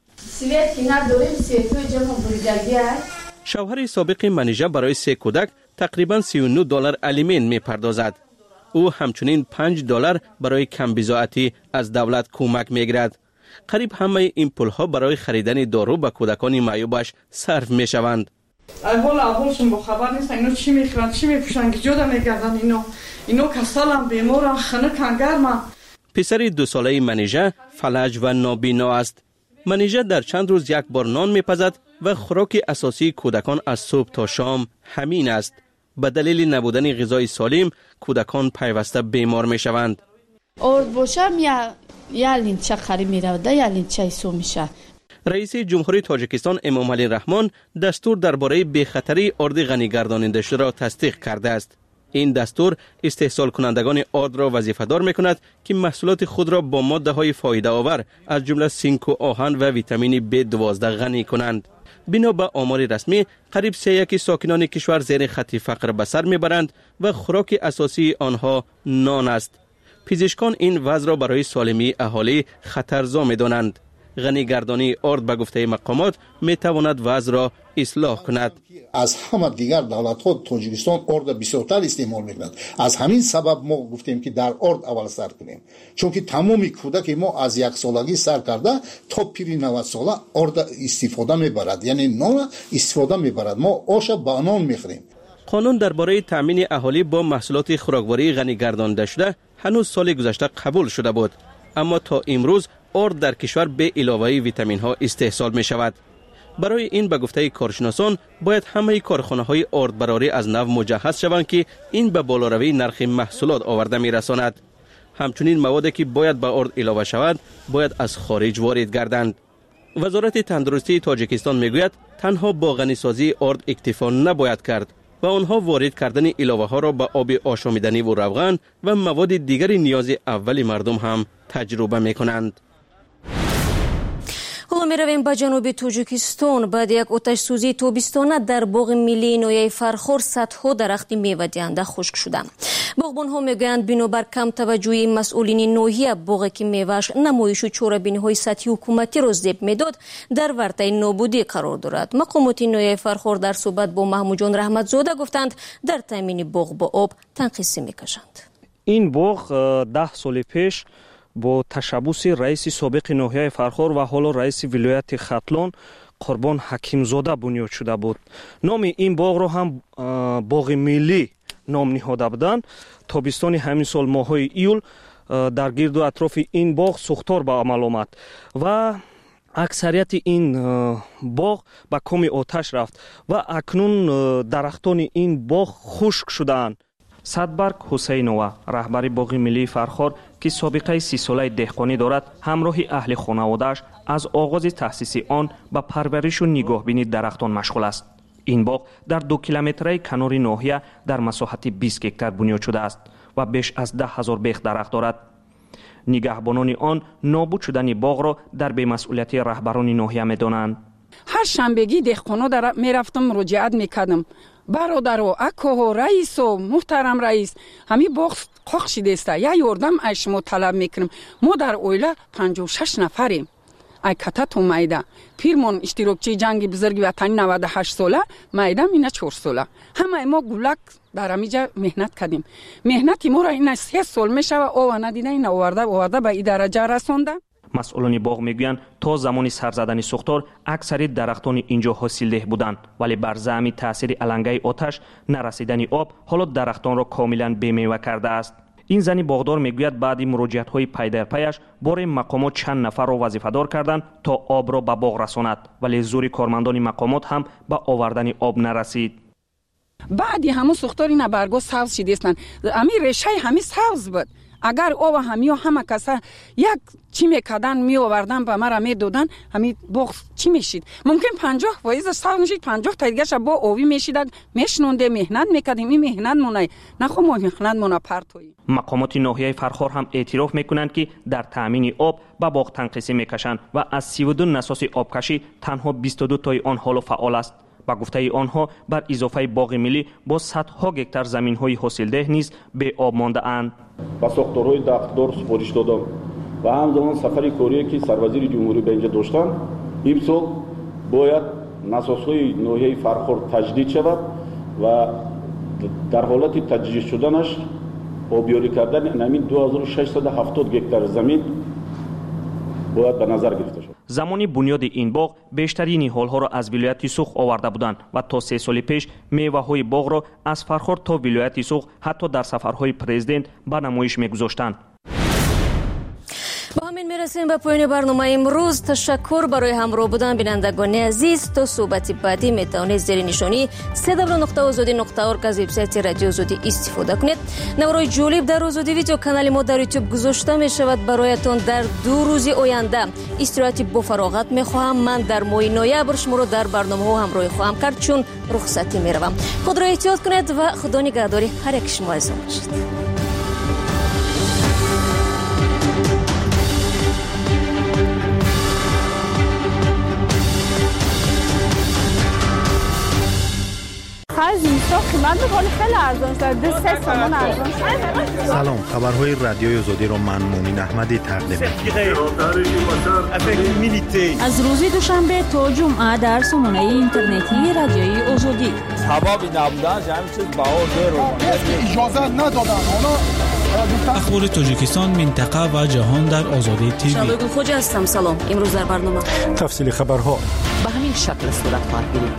شوهر سابق منیژه برای 3 کودک تقریبا $39 الیمین میپردازد. او همچنین $5 برای کم بضاعتی از دولت کمک میگیرد. قریب همه این پولها برای خریدن دارو به کودکان معیوبش صرف میشوند. اولشون با خبر نیستن اینا چی میخورن چی میپوشن که جدا میگردن. اینا کسالن، بیمارن، خنکن، گرمن. پسر 2 ساله منیژه فلج و نابینا است. منیژه در چند روز یک بار نان میپزد و خوراک اساسی کودکان از صبح تا شام همین است. به دلیل نبودن غذای سالم کودکان پیوسته بیمار میشوند. ارد باشم یا لینچه خری میرود یا لینچه سو میشه. رئیس جمهوری تاجیکستان امامعلی رحمان دستور درباره بی‌خطری آرد غنی گرداننده شده را تصدیق کرده است. این دستور استحصال کنندگان آرد را وظیفه‌دار می‌کند که محصولات خود را با ماده‌های فایده آور از جمله زینک و آهن و ویتامین B12 غنی کنند. بنا به آمار رسمی قریب 3/1 ساکنان کشور زیر خط فقر به سر میبرند و خوراک اساسی آنها نان است. پزشکان این وضع را برای سالمی اهالی خطرزا می‌دانند. غنی گردانی آرد به گفته مقامات میتواند وضع را اصلاح کند. از همه دیگر دولت‌ها تاجیکستان آرد بسیارتر استعمال می‌کند. از همین سبب ما گفتیم که در آرد اول سر کنیم، چون که تمامی کودک ما از 1 سالگی سر کرده تا پیری 90 ساله آرد استفاده می‌برد، یعنی نان استفاده می‌برد. ما آش با نان می‌خوریم. قانون درباره تامین اهالی با محصولات خوراکواری غنی گردانده شده هنوز سال گذشته قبول شده بود، اما تا امروز آرد در کشور به علاوه ویتامین ها استحصال می شود. برای این به گفته کارشناسان باید همه کارخانه های آردبراری از نو مجهز شوند که این به بالاروی نرخ محصولات آورده می رساند. همچنین موادی که باید به آرد علاوه شود باید از خارج وارد گردند. وزارت تندرستی تاجیکستان می گوید تنها با غنیسازی آرد اکتفا نباید کرد و آنها وارد کردن علاوه ها را به آب آشامیدنی و روغن و مواد دیگر نیاز اول مردم هم تجربه می کنند. حالا می رویم به جنوب تاجیکستان. بعد یک آتش سوزی تابستانه در باغ ملی ناحیه فرخار صدها درخت میوه دهنده خشک شدند. باغبان ها میگویند بنابر کم توجهی مسئولین ناحیه باغی که میوهش نمایش و چاره‌بینی های سطحی حکومتی را ذیب میداد در ورطه نابودی قرار دارد. مقامات ناحیه فرخار در صحبت با محمود جان رحمتزاده گفتند در تامین باغ با آب تنقیصی میکشند. این باغ 10 سال پیش با تشبوس رئیس سابق ناحیه فرخار و حالا رئیس ولایت ختلان قربان حکیمزاده بنیاد شده بود. نام این باغ را هم باغ ملی نام نهاده بودند. تابستان همین سال ماهای ایول در گرد و اطراف این باغ سوختار به عمل آمد و اکثریت این باغ به کام آتش رفت و اکنون درختان این باغ خشک شدند. صدبرگ حسینова رهبر باغ ملی فرخار که سابقه 30 ساله دهقانی دارد همراه اهل خانواده‌اش از آغاز تأسیس آن به پرورش و نگاهبینی درختان مشغول است. این باغ در 2 کیلومتری کنار ناحیه در مساحت 20 هکتار بنیاد شده است و بیش از 10,000 بیخ درخت دارد. نگهبانان آن نابود شدن باغ را در بی‌مسئولیتی رهبران ناحیه می‌دانند. هر شنبگی دهقانا میرفتم مراجعت میکردم. برادرو اکو رئیس و محترم رئیس همی باغ قاق شده است، یا یاردم از شما طلب میکنم. ما در اویله 56 نفریم. ای کتت و میده پیرمون اشتراکچی جنگ بزرگ وطنی 98 ساله، میدم اینا 4 ساله. همه ما گولک در امیجا مهنت کردیم. مهنتی ما را این 3 سال میشه و او ندیده این آورده به این درجه رسونده. مسئولان باغ میگویند تا زمان سر زدن سوختار اکثر درختان اینجا حاصلده بودند، ولی بر زعم تاثیر علنگه آتش نرسیدن آب حالا درختان را کاملا بی‌میوه کرده است. این زنی باغدار میگوید بعد مراجعت های پی در پیش بار مقامات چند نفر را وظیفه دار کردند تا آب را به باغ رساند، ولی زور کارمندان مقامات هم به آوردن آب نرسید. بعدی همون سوختار اینا برگا سبز شده استن. امی ریشه همی سبز بود. اگر او همه کسا یک چی میکردن می آوردن به مرا میدادن، همین باغ چی میشید؟ ممکن 50% سال میشید، 50 تا دیگه با اوی میشیدن، میشنونده مهنت میکردیم. این مهنت مونه نخو ما مهنت مونه پرتوی. مقامات ناحیه فرخار هم اعتراف میکنند که در تامین آب به باغ تنقیصی میکشند و از 32 نساس آبکشی تنها 22 تای آن حالا فعال است. با گفته آنها بر اضافه باغ ملی با صدها هکتار زمین های حاصلده نیز به آب مانده اند. با ساختارهای دختدار سپارش دادم و همزمان سفری کاری که سروزیر جمهوری به اینجا داشتن، امسال باید نساس‌های ناحیه فرخار تجدید شود و در حالت تجدید شدنش آبیاری کردن همین 2670 هکتار زمین باید به نظر گرفته شد. زمانی بنیاد این باغ بیشترین نهال‌ها را از ولایت سوخ آورده بودند و تا 3 سال پیش میوه‌های باغ را از فرخار تا ولایت سوخ حتی در سفرهای پرزیدنت به نمایش می‌گذاشتند. با همین میرسیم به پایان برنامه امروز. تشکر برای همراه بودن بینندگان عزیز. تا صحبت بعدی میتونید زیر نشانی www.azadi.org از وبسایت رادیو آزادی استفاده کنید. نوارای جالب در آزادی ویدیو کانال ما در یوتیوب گذاشته می شود برایتان. در 2 روز آینده استراحتی با فراغت می خواهم. من در ماه نوامبر شما را در برنامه ها همراهی خواهم کرد چون رخصتی می روم. خود را احتیاط کنید و خدا نگهداری هر یک شما عزیزان باشید. سلام، خبرهای رادیوی آزادی را من مومن احمدی تقدیم می‌کنم. از روز دوشنبه تا جمعه در سامانه اینترنتی رادیوی آزادی. سببی نبودن همین چیز اجازه ندادن. اخبار تاجیکستان، منطقه و جهان در آزادی تیوی. شادو خوجا هستم. سلام. امروز در برنامه تفصیل خبرها به همین شکل صورت خواهد گرفت.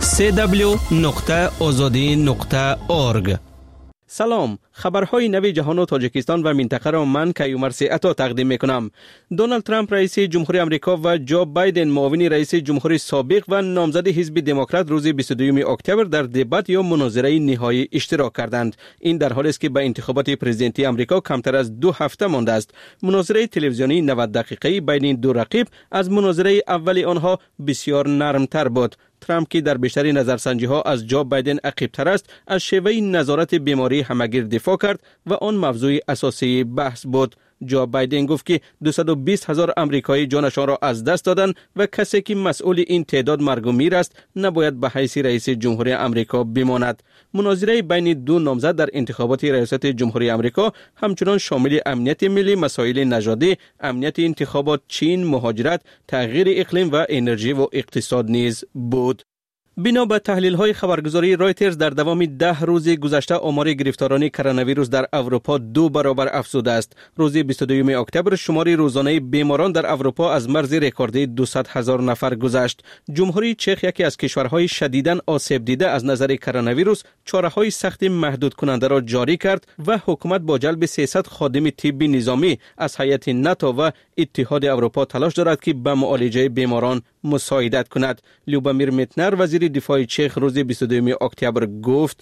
www.azadi.org. سلام، خبرهای نوی جهان و تاجیکستان و منطقه را من کیومرث عطا تقدیم میکنم. دونالد ترامپ رئیس جمهوری آمریکا و جو بایدن معاون رئیس جمهوری سابق و نامزد حزب دموکرات روز 22 اکتبر در دبات یا مناظره نهایی اشتراک کردند. این در حالی است که به انتخابات پرزیدنتی آمریکا کمتر از 2 هفته مانده است. مناظره تلویزیونی 90 دقیقه‌ای بین دو رقیب از مناظره اولی آنها بسیار نرمتر بود. ترامپ که در بیشتر نظرسنجی ها از جو بایدن عقیب‌تر است، از شیوه نظارت بیماری همگیر دفاع کرد و آن موضوع اساسی بحث بود. جو بایدن گفت که 220,000 آمریکایی جانشان را از دست دادند و کسی که مسئول این تعداد مرگ و میر است نباید به حیث رئیس جمهوری آمریکا بماند. مناظره بین دو نامزد در انتخابات ریاست جمهوری آمریکا همچنان شامل امنیت ملی، مسائل نژادی، امنیت انتخابات، چین، مهاجرت، تغییر اقلیم و انرژی و اقتصاد نیز بود. بنا به تحلیل‌های خبرگزاری رایترز در دوام 10 روز گذشته آمار گرفتاران کرونا ویروس در اروپا 2 برابر افزوده است. روز 22 اکتبر شمار روزانه بیماران در اروپا از مرز رکوردی 200,000 نفر گذشت. جمهوری چک یکی از کشورهای شدیداً آسیب دیده از نظر کرونا ویروس چاره‌های سخت محدود کننده را جاری کرد و حکومت با جلب 300 خادم طبی نظامی از هیئت ناتو و اتحاد اروپا تلاش دارد که به معالجه بیماران مساعدت کند. لوبامیر میتنر وزیر دفاع چک روز 22 اکتبر گفت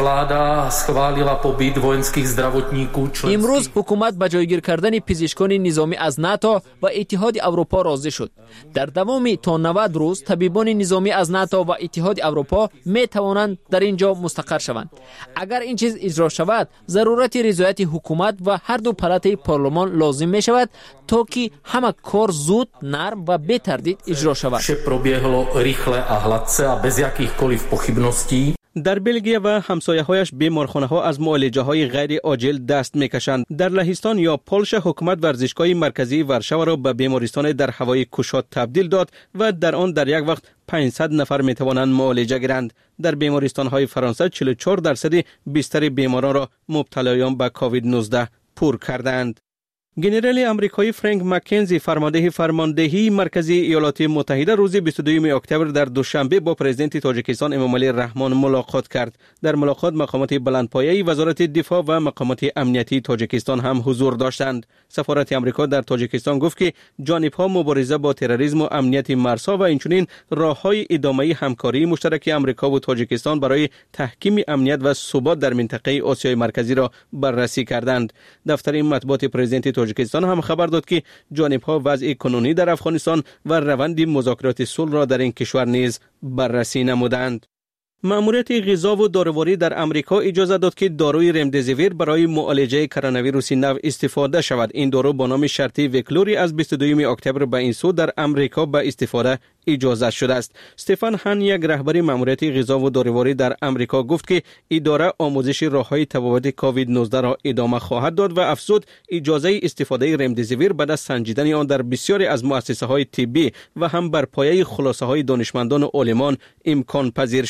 امروز حکومت به جایگیر کردن پزشکان نظامی از ناتو و اتحاد اروپا راضی شد. در دوام تا 90 روز طبیبان نظامی از ناتو و اتحاد اروپا می توانند در اینجا مستقر شوند. اگر این چیز اجرا شود، ضرورت رضایت حکومت و هر دو پالات پارلمان لازم می شود تا که همه کار زود، نرم و بی تردید اجرا شود. در بلژیک و همسایه‌هایش بیمارخانه‌ها از معالجه‌های غیر عاجل دست می‌کشند. در لهستان یا پولش حکومت ورزشگاه مرکزی ورشاوا را به بیمارستان در هوای کوشاد تبدیل داد و در آن در یک وقت 500 نفر می‌توانند معالجه گیرند. در بیمارستان‌های فرانسه 44% بیشتر بیماران را مبتلایان به کووید 19 پر کردند. گنرال آمریکایی فرانک مکنزی فرمانده فرماندهی مرکزی ایالات متحده روز 22 اکتبر در دوشنبه با پرزیدنت تاجیکستان امامعلی رحمان ملاقات کرد. در ملاقات مقامات بلندپایه‌ای وزارت دفاع و مقامات امنیتی تاجیکستان هم حضور داشتند. سفارت آمریکا در تاجیکستان گفت که جانب‌ها مبارزه با تروریسم و امنیت مرزها و اینچنین راه‌های ادامه همکاری مشترک آمریکا و تاجیکستان برای تحکیم امنیت و ثبات در منطقه آسیای مرکزی را بررسی کردند. دفتر مطبوعات پرزیدنت تاجیکستان هم خبر داد که جانب‌ها وضع کنونی در افغانستان و روند مذاکرات صلح را در این کشور نیز بررسی نمودند. مأموریت غذا و داروری در امریکا اجازه داد که داروی رمدزیویر برای معالجه کرونا ویروس نو استفاده شود. این دارو با نام شرطی وکلوری از 22 اکتبر به این سو در امریکا به استفاده اجازه شده است. استفان هان، یک رهبر مأموریت غذا و داروری در امریکا، گفت که اداره آموزش راه‌های تفاوت کووید 19 را ادامه خواهد داد و افزود اجازه استفاده رمدزیویر بعد از سنجیدن آن در بسیاری از مؤسسه‌های طبی و هم بر پایه خلاصه‌های دانشمندان و عالمان امکان پذیر شد.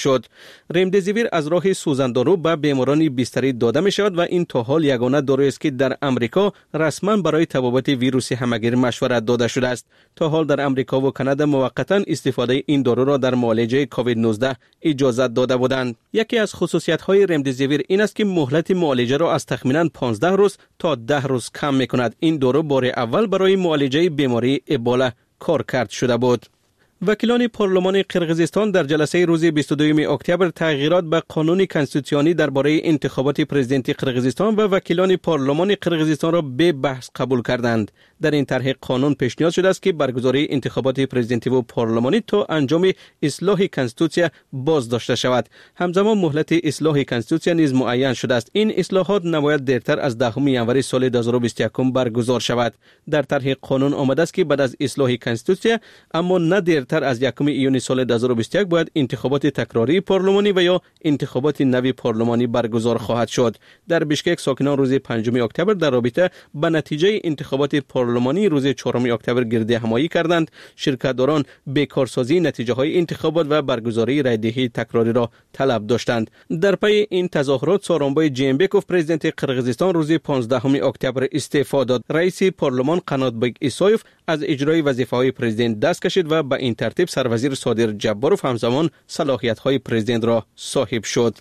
رمدزیویر از راه سوزاندارو به بیماران بیستری داده می شود و این تا حال یگانه دارویی است که در امریکا رسما برای تبابت ویروس همگیر مشورت داده شده است. تا حال در امریکا و کانادا موقتا استفاده این دارو را در معالجه کووید 19 اجازه داده بودند. یکی از خصوصیت‌های رمدزیویر این است که مهلت معالجه را از تخمیناً 15 روز تا 10 روز کم می‌کند. این دارو بار اول برای معالجه بیماری ابولا کارکرد شده بود. وکیلان پارلمان قرقیزستان در جلسه روز 22 اکتبر تغییرات به قانون کنستیتوسیونی درباره انتخابات پرزیدنتی قرقیزستان و وکیلان پارلمان قرقیزستان را به بحث قبول کردند. در این طرح قانون پیشنهاد شده است که برگزاری انتخابات پرزیدنتی و پارلمانی تا انجام اصلاح کنستیتوسیا باز داشته شود. همزمان مهلت اصلاح کنستیتوسیا نیز معین شده است. این اصلاحات نباید دیرتر از 10 ینوری سال 2021 برگزار شود. در طرح قانون آمده است که بعد از اصلاح کنستیتوسیا اما نه دیرتر از 1 ایون سال 2021 باید انتخابات تکراری پارلمانی و یا انتخابات نوی پارلمانی برگزار خواهد شد. در بشکک ساکنان روز 5 اکتبر در رابطه با نتیجه انتخابات پارلمانی روز 4 اکتبر گرد همایی کردند. شرکت‌داران بیکارسازی نتیجه های انتخابات و برگزاری رایدهی تکراری را طلب داشتند. در پی این تظاهرات سورونبای جینبکوف پرزیدنت قرقیزستان روز 15 اکتبر استعفا داد. رئیس پارلمان قناتبک ایسایف از اجرای وظیفه‌های پرزیدنت دست کشید و به این ترتیب سروزیر صادر جباروف همزمان صلاحیت‌های پرزیدنت را صاحب شد.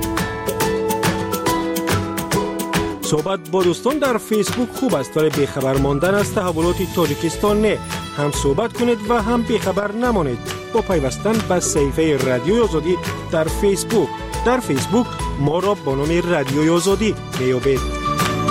صحبت با دوستان در فیسبوک خوب است ولی بیخبر ماندن از تحولات تاجیکستان نه. هم صحبت کنید و هم بیخبر نمانید با پیوستن به صفحه رادیوی آزادی در فیسبوک. در فیسبوک ما را با نام رادیوی آزادی میابید.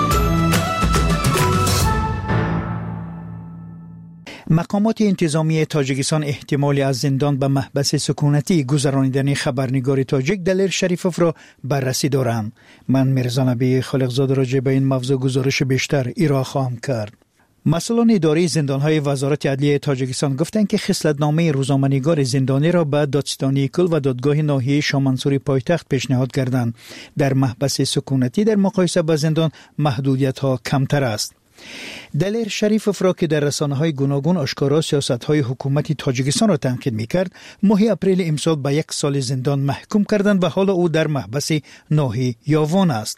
مقامات انتظامی تاجیکستان احتمالی از زندان به محبس سکونتی گذرانیدن خبرنگار تاجیک دلیر شریفوف را بررسی دارند. من میرزا نبی خالقزاده راجع به این موضوع گزارش بیشتر ارائه خواهم کرد. مسئولان اداره زندان‌های وزارت عدلیه تاجیکستان گفتند که خصلت‌نامه روزنامه‌نگار زندانی را به دادستانی کل و دادگاه ناحیه شامنسوری پایتخت پیشنهاد کردند. در محبس سکونتی در مقایسه با زندان محدودیت‌ها کمتر است. دلیر شریفوف را که در رسانه‌های گوناگون آشکارا سیاست‌های حکومت تاجیکستان را تنقید می‌کرد، ماه اپریل امسال به 1 سال زندان محکوم کردند و حالا او در محبس ناحیه یاوان است.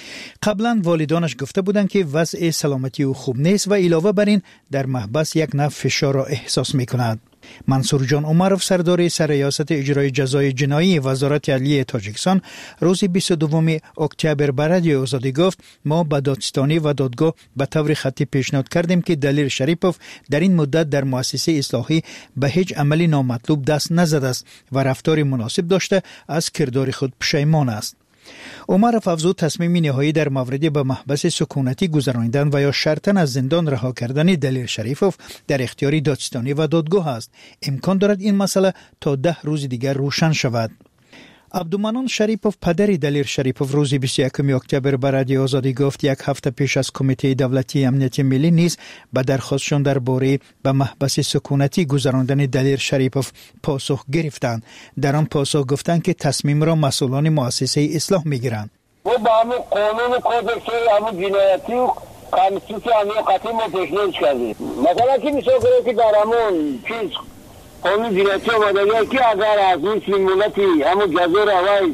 قبلا والدانش گفته بودند که وضع سلامتی او خوب نیست و علاوه بر این در محبس یک نوع فشار را احساس می‌کند. منصور جان عمرов سردار سرریاست اجرای جزای جنایی وزارت عدلیه تاجیکستان روز 22 اکتبر به رادیو آزادی گفت ما به دادستانی و دادگاه به طور خطی پیشنهاد کردیم که دلیر شریفوف در این مدت در مؤسسه اصلاحی به هیچ عملی نامطلوب دست نزده است و رفتار مناسب داشته از کردار خود پشیمان است. عمرов افزود تصمیم نهایی در مورد به محبس سکونتی گذرانیدن و یا شرطاً از زندان رها کردن دلیر شریفوف در اختیار دادستانی و دادگاه است. امکان دارد این مسئله تا 10 روز دیگر روشن شود. عبدالمنان شریفوف پدر دلیر شریفوف روز 21 اکتبر به رادیو آزادی گفت 1 هفته پیش از کمیته دولتی امنیت ملی نیز به درخواستشان درباره به محبس سکونتی گذراندن دلیر شریفوف پاسخ گرفتند. در آن پاسخ گفتند که تصمیم را مسئولان مؤسسه اصلاح میگیرند. و با همون قانون کودکس همون جنایتی و کانستیتوسیون قطعی ما پیشنهاد کردیم. مثلا که میشه که در همون چیز قانون جنایتی آمده که اگر از این ملتی همون جزای روی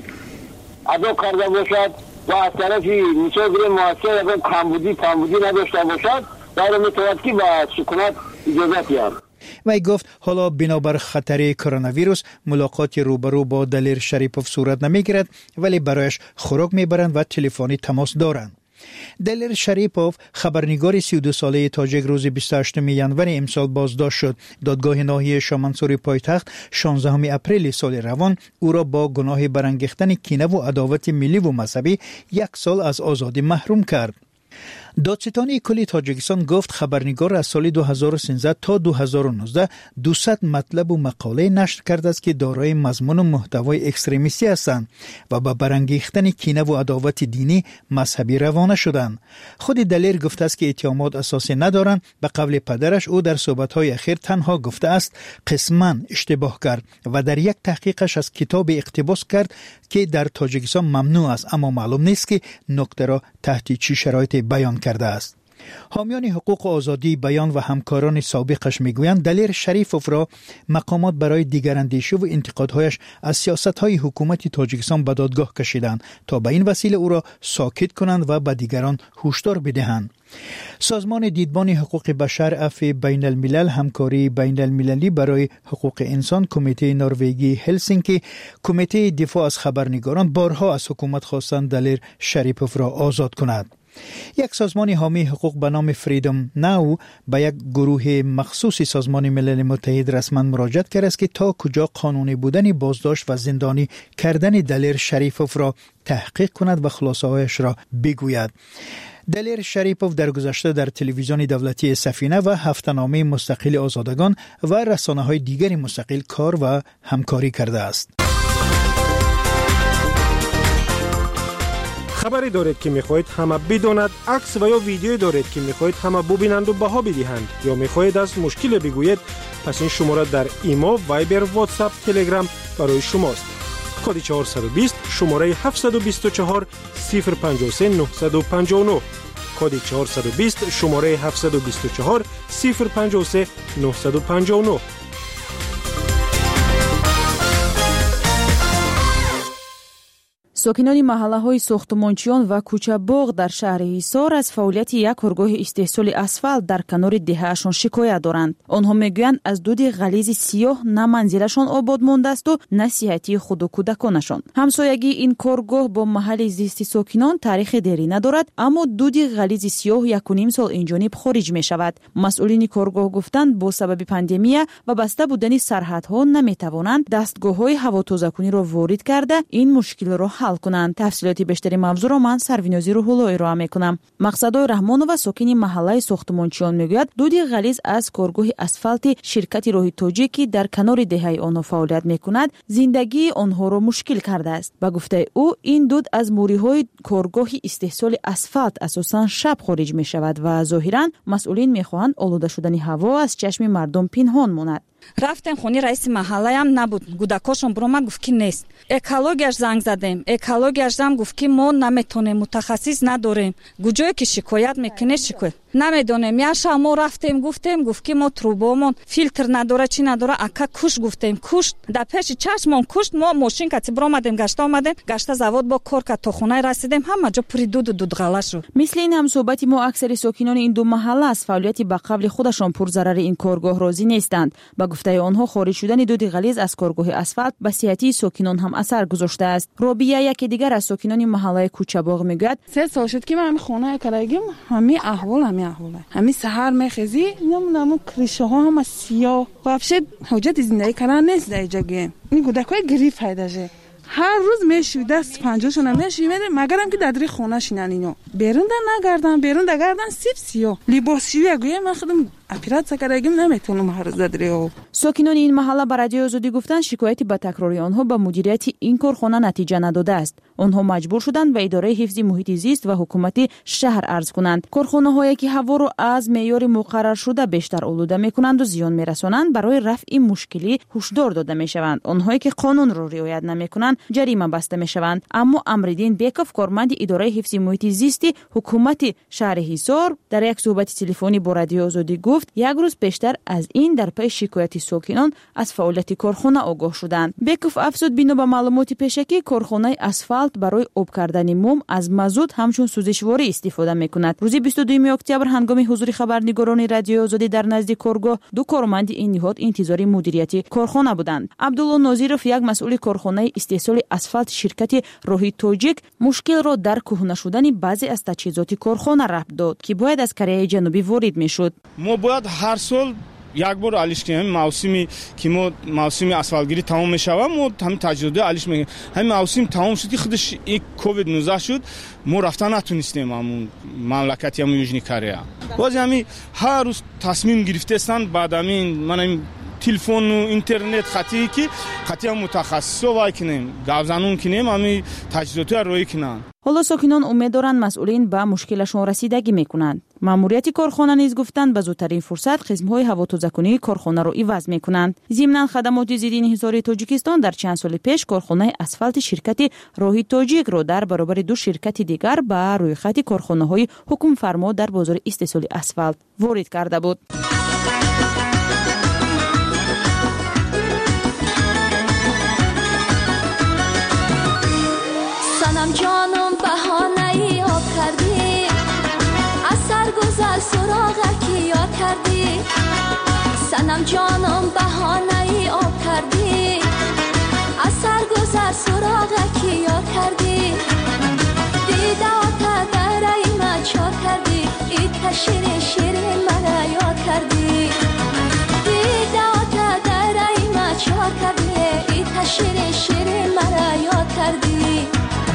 ادا کرده باشد و از طرفی میشه مؤسسه اگر کمبودی نداشته باشد در میتواند که به سکونت اجازه بیاد. وی گفت حالا بنابر خطر کرونا ویروس ملاقات روبرو با دلیر شریفوف صورت نمیگیرد ولی برایش خوراک میبرند و تلفنی تماس دارند. دلیر شریفوف خبرنگار 32 ساله تاجیک روز 28 ینور امسال بازداشت شد. دادگاه ناحیه شامنسوری پایتخت 16 اپریل سال روان او را با گناه برانگیختن کینه و عداوت ملی و مذهبی 1 سال از آزادی محروم کرد. دادستانی کلی تاجیکستان گفت خبرنگار از سال 2013 تا 2019 200 مطلب و مقاله نشر کرده است که دارای مضمون و محتوای اکستریمیستی هستند و با برانگیختن کینه و عداوت دینی مذهبی روانه شدند. خود دلیر گفته است که اتهامات اساسی ندارند. به قول پدرش او در صحبت‌های اخیر تنها گفته است قسماً اشتباه کرد و در یک تحقیقش از کتاب اقتباس کرد که در تاجیکستان ممنوع است اما معلوم نیست که نکته را تحت چه شرایطی بیان کرده است. حامیان حقوق آزادی بیان و همکاران سابقش میگویند دلیر شریفوف را مقامات برای دیگراندیشی و انتقادهایش از سیاست‌های حکومت تاجیکستان به دادگاه کشیدند تا به این وسیله او را ساکت کنند و به دیگران هشدار بدهند. سازمان دیدبان حقوق بشر عفو بین الملل همکاری بین المللی برای حقوق انسان، کمیته نروژی هلسینکی، کمیته دفاع از خبرنگاران بارها از حکومت خواستند دلیر شریفوف را آزاد کند. یک سازمان حامی حقوق به نام فریدم ناو به یک گروه مخصوصی سازمان ملل متحد رسما مراجعه کرده است که تا کجا قانونی بودن بازداشت و زندانی کردن دلیر شریفوف را تحقیق کند و خلاصه‌هایش را بگوید. دلیر شریفوف در گذشته در تلویزیون دولتی سفینه و هفته‌نامه مستقل آزادگان و رسانه‌های دیگر مستقل کار و همکاری کرده است. خبری دارید که میخواهید همه بداند، عکس و یا ویدیویی دارید که میخواهید همه ببینند و بها بدهند، یا میخواهید از مشکل بگویید، پس این شماره در ایما، وایبر، واتساپ، تلگرام برای شماست. کد 420 شماره 724 053 959. کد 420 شماره 724 053 959. ساکنان محله‌های ساختمانچیان و کوچه‌باغ در شهر حصار از فعالیت یک کارگاه استحصال اسفالت در کنار دهه‌شان شکایت دارند. آنها میگویند از دود غلیظ سیاه نه منزلشان آباد مانده است و نه صحتی خود و کودکانشان. همسایگی این کارگاه با محل زیست ساکنان تاریخ دیری ندارد، اما دود غلیظ سیاه 1.5 سال اینجانب خارج می شود. مسئولین کارگاه گفتند با سبب پاندمی و بسته بودن سرحدها نمیتوانند دستگاه‌های هوا تازه‌کنی را وارد کرده این مشکل را حل کنند. تفصیلات بیشتری موضوع را من سروینازی روح‌الله ارائه میکنم. مقصدای رحمانова ساکن محله ساختمانچیان میگوید دود غلیظ از کارگاه اسفالت شرکت راهی تاجیکی در کنار دهه آنها فعالیت میکند زندگی آنها را مشکل کرده است. با گفته او این دود از موریهای کارگاه استحصال اسفالت اساساً شب خارج می شود و ظاهراً مسئولین میخواهند آلوده شدن هوا از چشم مردم پنهان ماند. рафтем хони раиси маҳаллаям набуд, гудакошон буромад гуфт ки нест. Экологияш занг задем, экологияш зам гуфт ки мо наметонем, мутахассис надорем. Гуҷое ки шикоят мекунед шикоят намедонем. Яша мо рафтем гуфтем гуфт ки мо трубомон филтр надора чи надора, ака куш гуфтем кушт. Дар пеши чашмон кушт. мо мошинкати буромадем, гашта омадем, гашта завод бо кор кард, то хонаи расидем, ҳама ҷо пури дуду дудғала шуд. مثل این هم صحبتی ما اکثر ساکنان این دو محله از فعالیت به قبل خودشان پرضرر این کارگاه راضی نیستند. با گفته آنها خارج شدن دود غلیظ از کارگاه اسفالت به صحتی ساکنان هم اثر گذاشته است. رابیه یکی دیگر از ساکنان محله کوچه‌باغ میگوید 3 سال شد که من خونه کردیم، همین احواله همین سحر میخزی نمونم کریشه ها هم سیاه واپس حجت زندگی کردن نیست در جگه. این کودکای گریف پیداشه هر روز میشوی دست پنجه‌شون میشوی مگرم که در خونه شینن اینو بیرون در گردن سیب سیاه لباسیه گویا من خودم اپرات کردم نمیتونم هر روز دریو. ساکنان این محله به رادیو آزادی گفتند شکایتی به تکراری آنها به مدیریت این کارخانه نتیجه نداده است. آنها مجبور شدند به اداره حفظ محیط زیست و حکومت شهر عرض کنند. کارخانه‌هایی که هوا را از معیار مقرر شده بیشتر آلوده می‌کنند و زیان می‌رسانند برای رفع این مشکلی هشدار داده می‌شوند. آنهایی که قانون را رعایت نمی‌کنند جریمه بسته می‌شوند. اما امردین بیکوف کارمند اداره حفظ محیط زیست حکومت شهر حصار در یک صحبت تلفنی با رادیو آزادی گفت یک روز بیشتر از این در پی شکایت ساکنان از فعالیت کارخانه آگاه شدند. بیکوف افزود بنا به معلومات پیشکی کارخانه اسفالت برای آب کردن موم از مازوت همچون سوزشواری استفاده می‌کند. روز 22 اکتبر هنگام حضور خبرنگاران رادیو آزادی در نزد کارگاه دو کارمند این نهاد انتظار مدیریت کارخانه بودند. عبدالله ناظرов یک مسئول کارخانه استحصال اسفالت شرکت راهی تاجیک مشکل را در کهنه شدن بعضی از تجهیزات کارخانه ربط داد که باید از کره جنوبی وارد می‌شد. ما باید هر سال یک بار علیش کنیم. موسمی که ما موسم اسفالتگیری تمام میشود ما همین تجربه علیش میگیم. همین موسم تمام شدی خودش یک کووید 19 شد ما رفتن نتونستیم همون مملکتی همون یوژنی کره. باز همین هر روز تصمیم گرفته استن بعد همین من تلفن و اینترنت خطی که خطی متخصصا وای کنیم گاوزانون کنیم همین تجهیزات روی کنن. حالا ساکنان امید دارند مسئولین به مشکلشون رسیدگی میکنند. ماموریت کارخانه نیز گفتند به زودترین فرصت قسم‌های هواتوزکنی کارخانه را عوض میکنند. ضمناً خدمات ضد انحصار تاجیکستان در چند سال پیش کارخانه اسفالت شرکت راهی تاجیک را در برابر دو شرکت دیگر به روی خط کارخانه‌های حکم فرما در بازار استحصال اسفالت وارد کرده بود. سنم جانم بهانه آب کردی از سرگذر سراغکی یاد کردی سنم جانم بهانه آب کردی از سرگذر سراغکی یاد کردی دیده آتا در ایمه چاد کردی ایت شیرین شیرین مرا یاد کردی دیده آتا در ایمه چاد کردی ایت شیرین شیرین مرا یاد کردی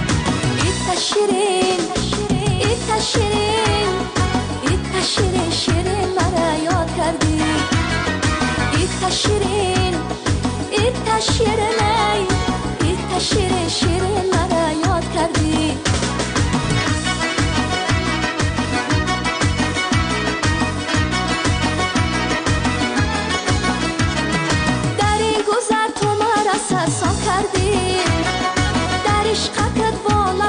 شیرین ایت شیرین ایت شیرین شیرین مرا یاد کردی ایت شیرین ایت شیرین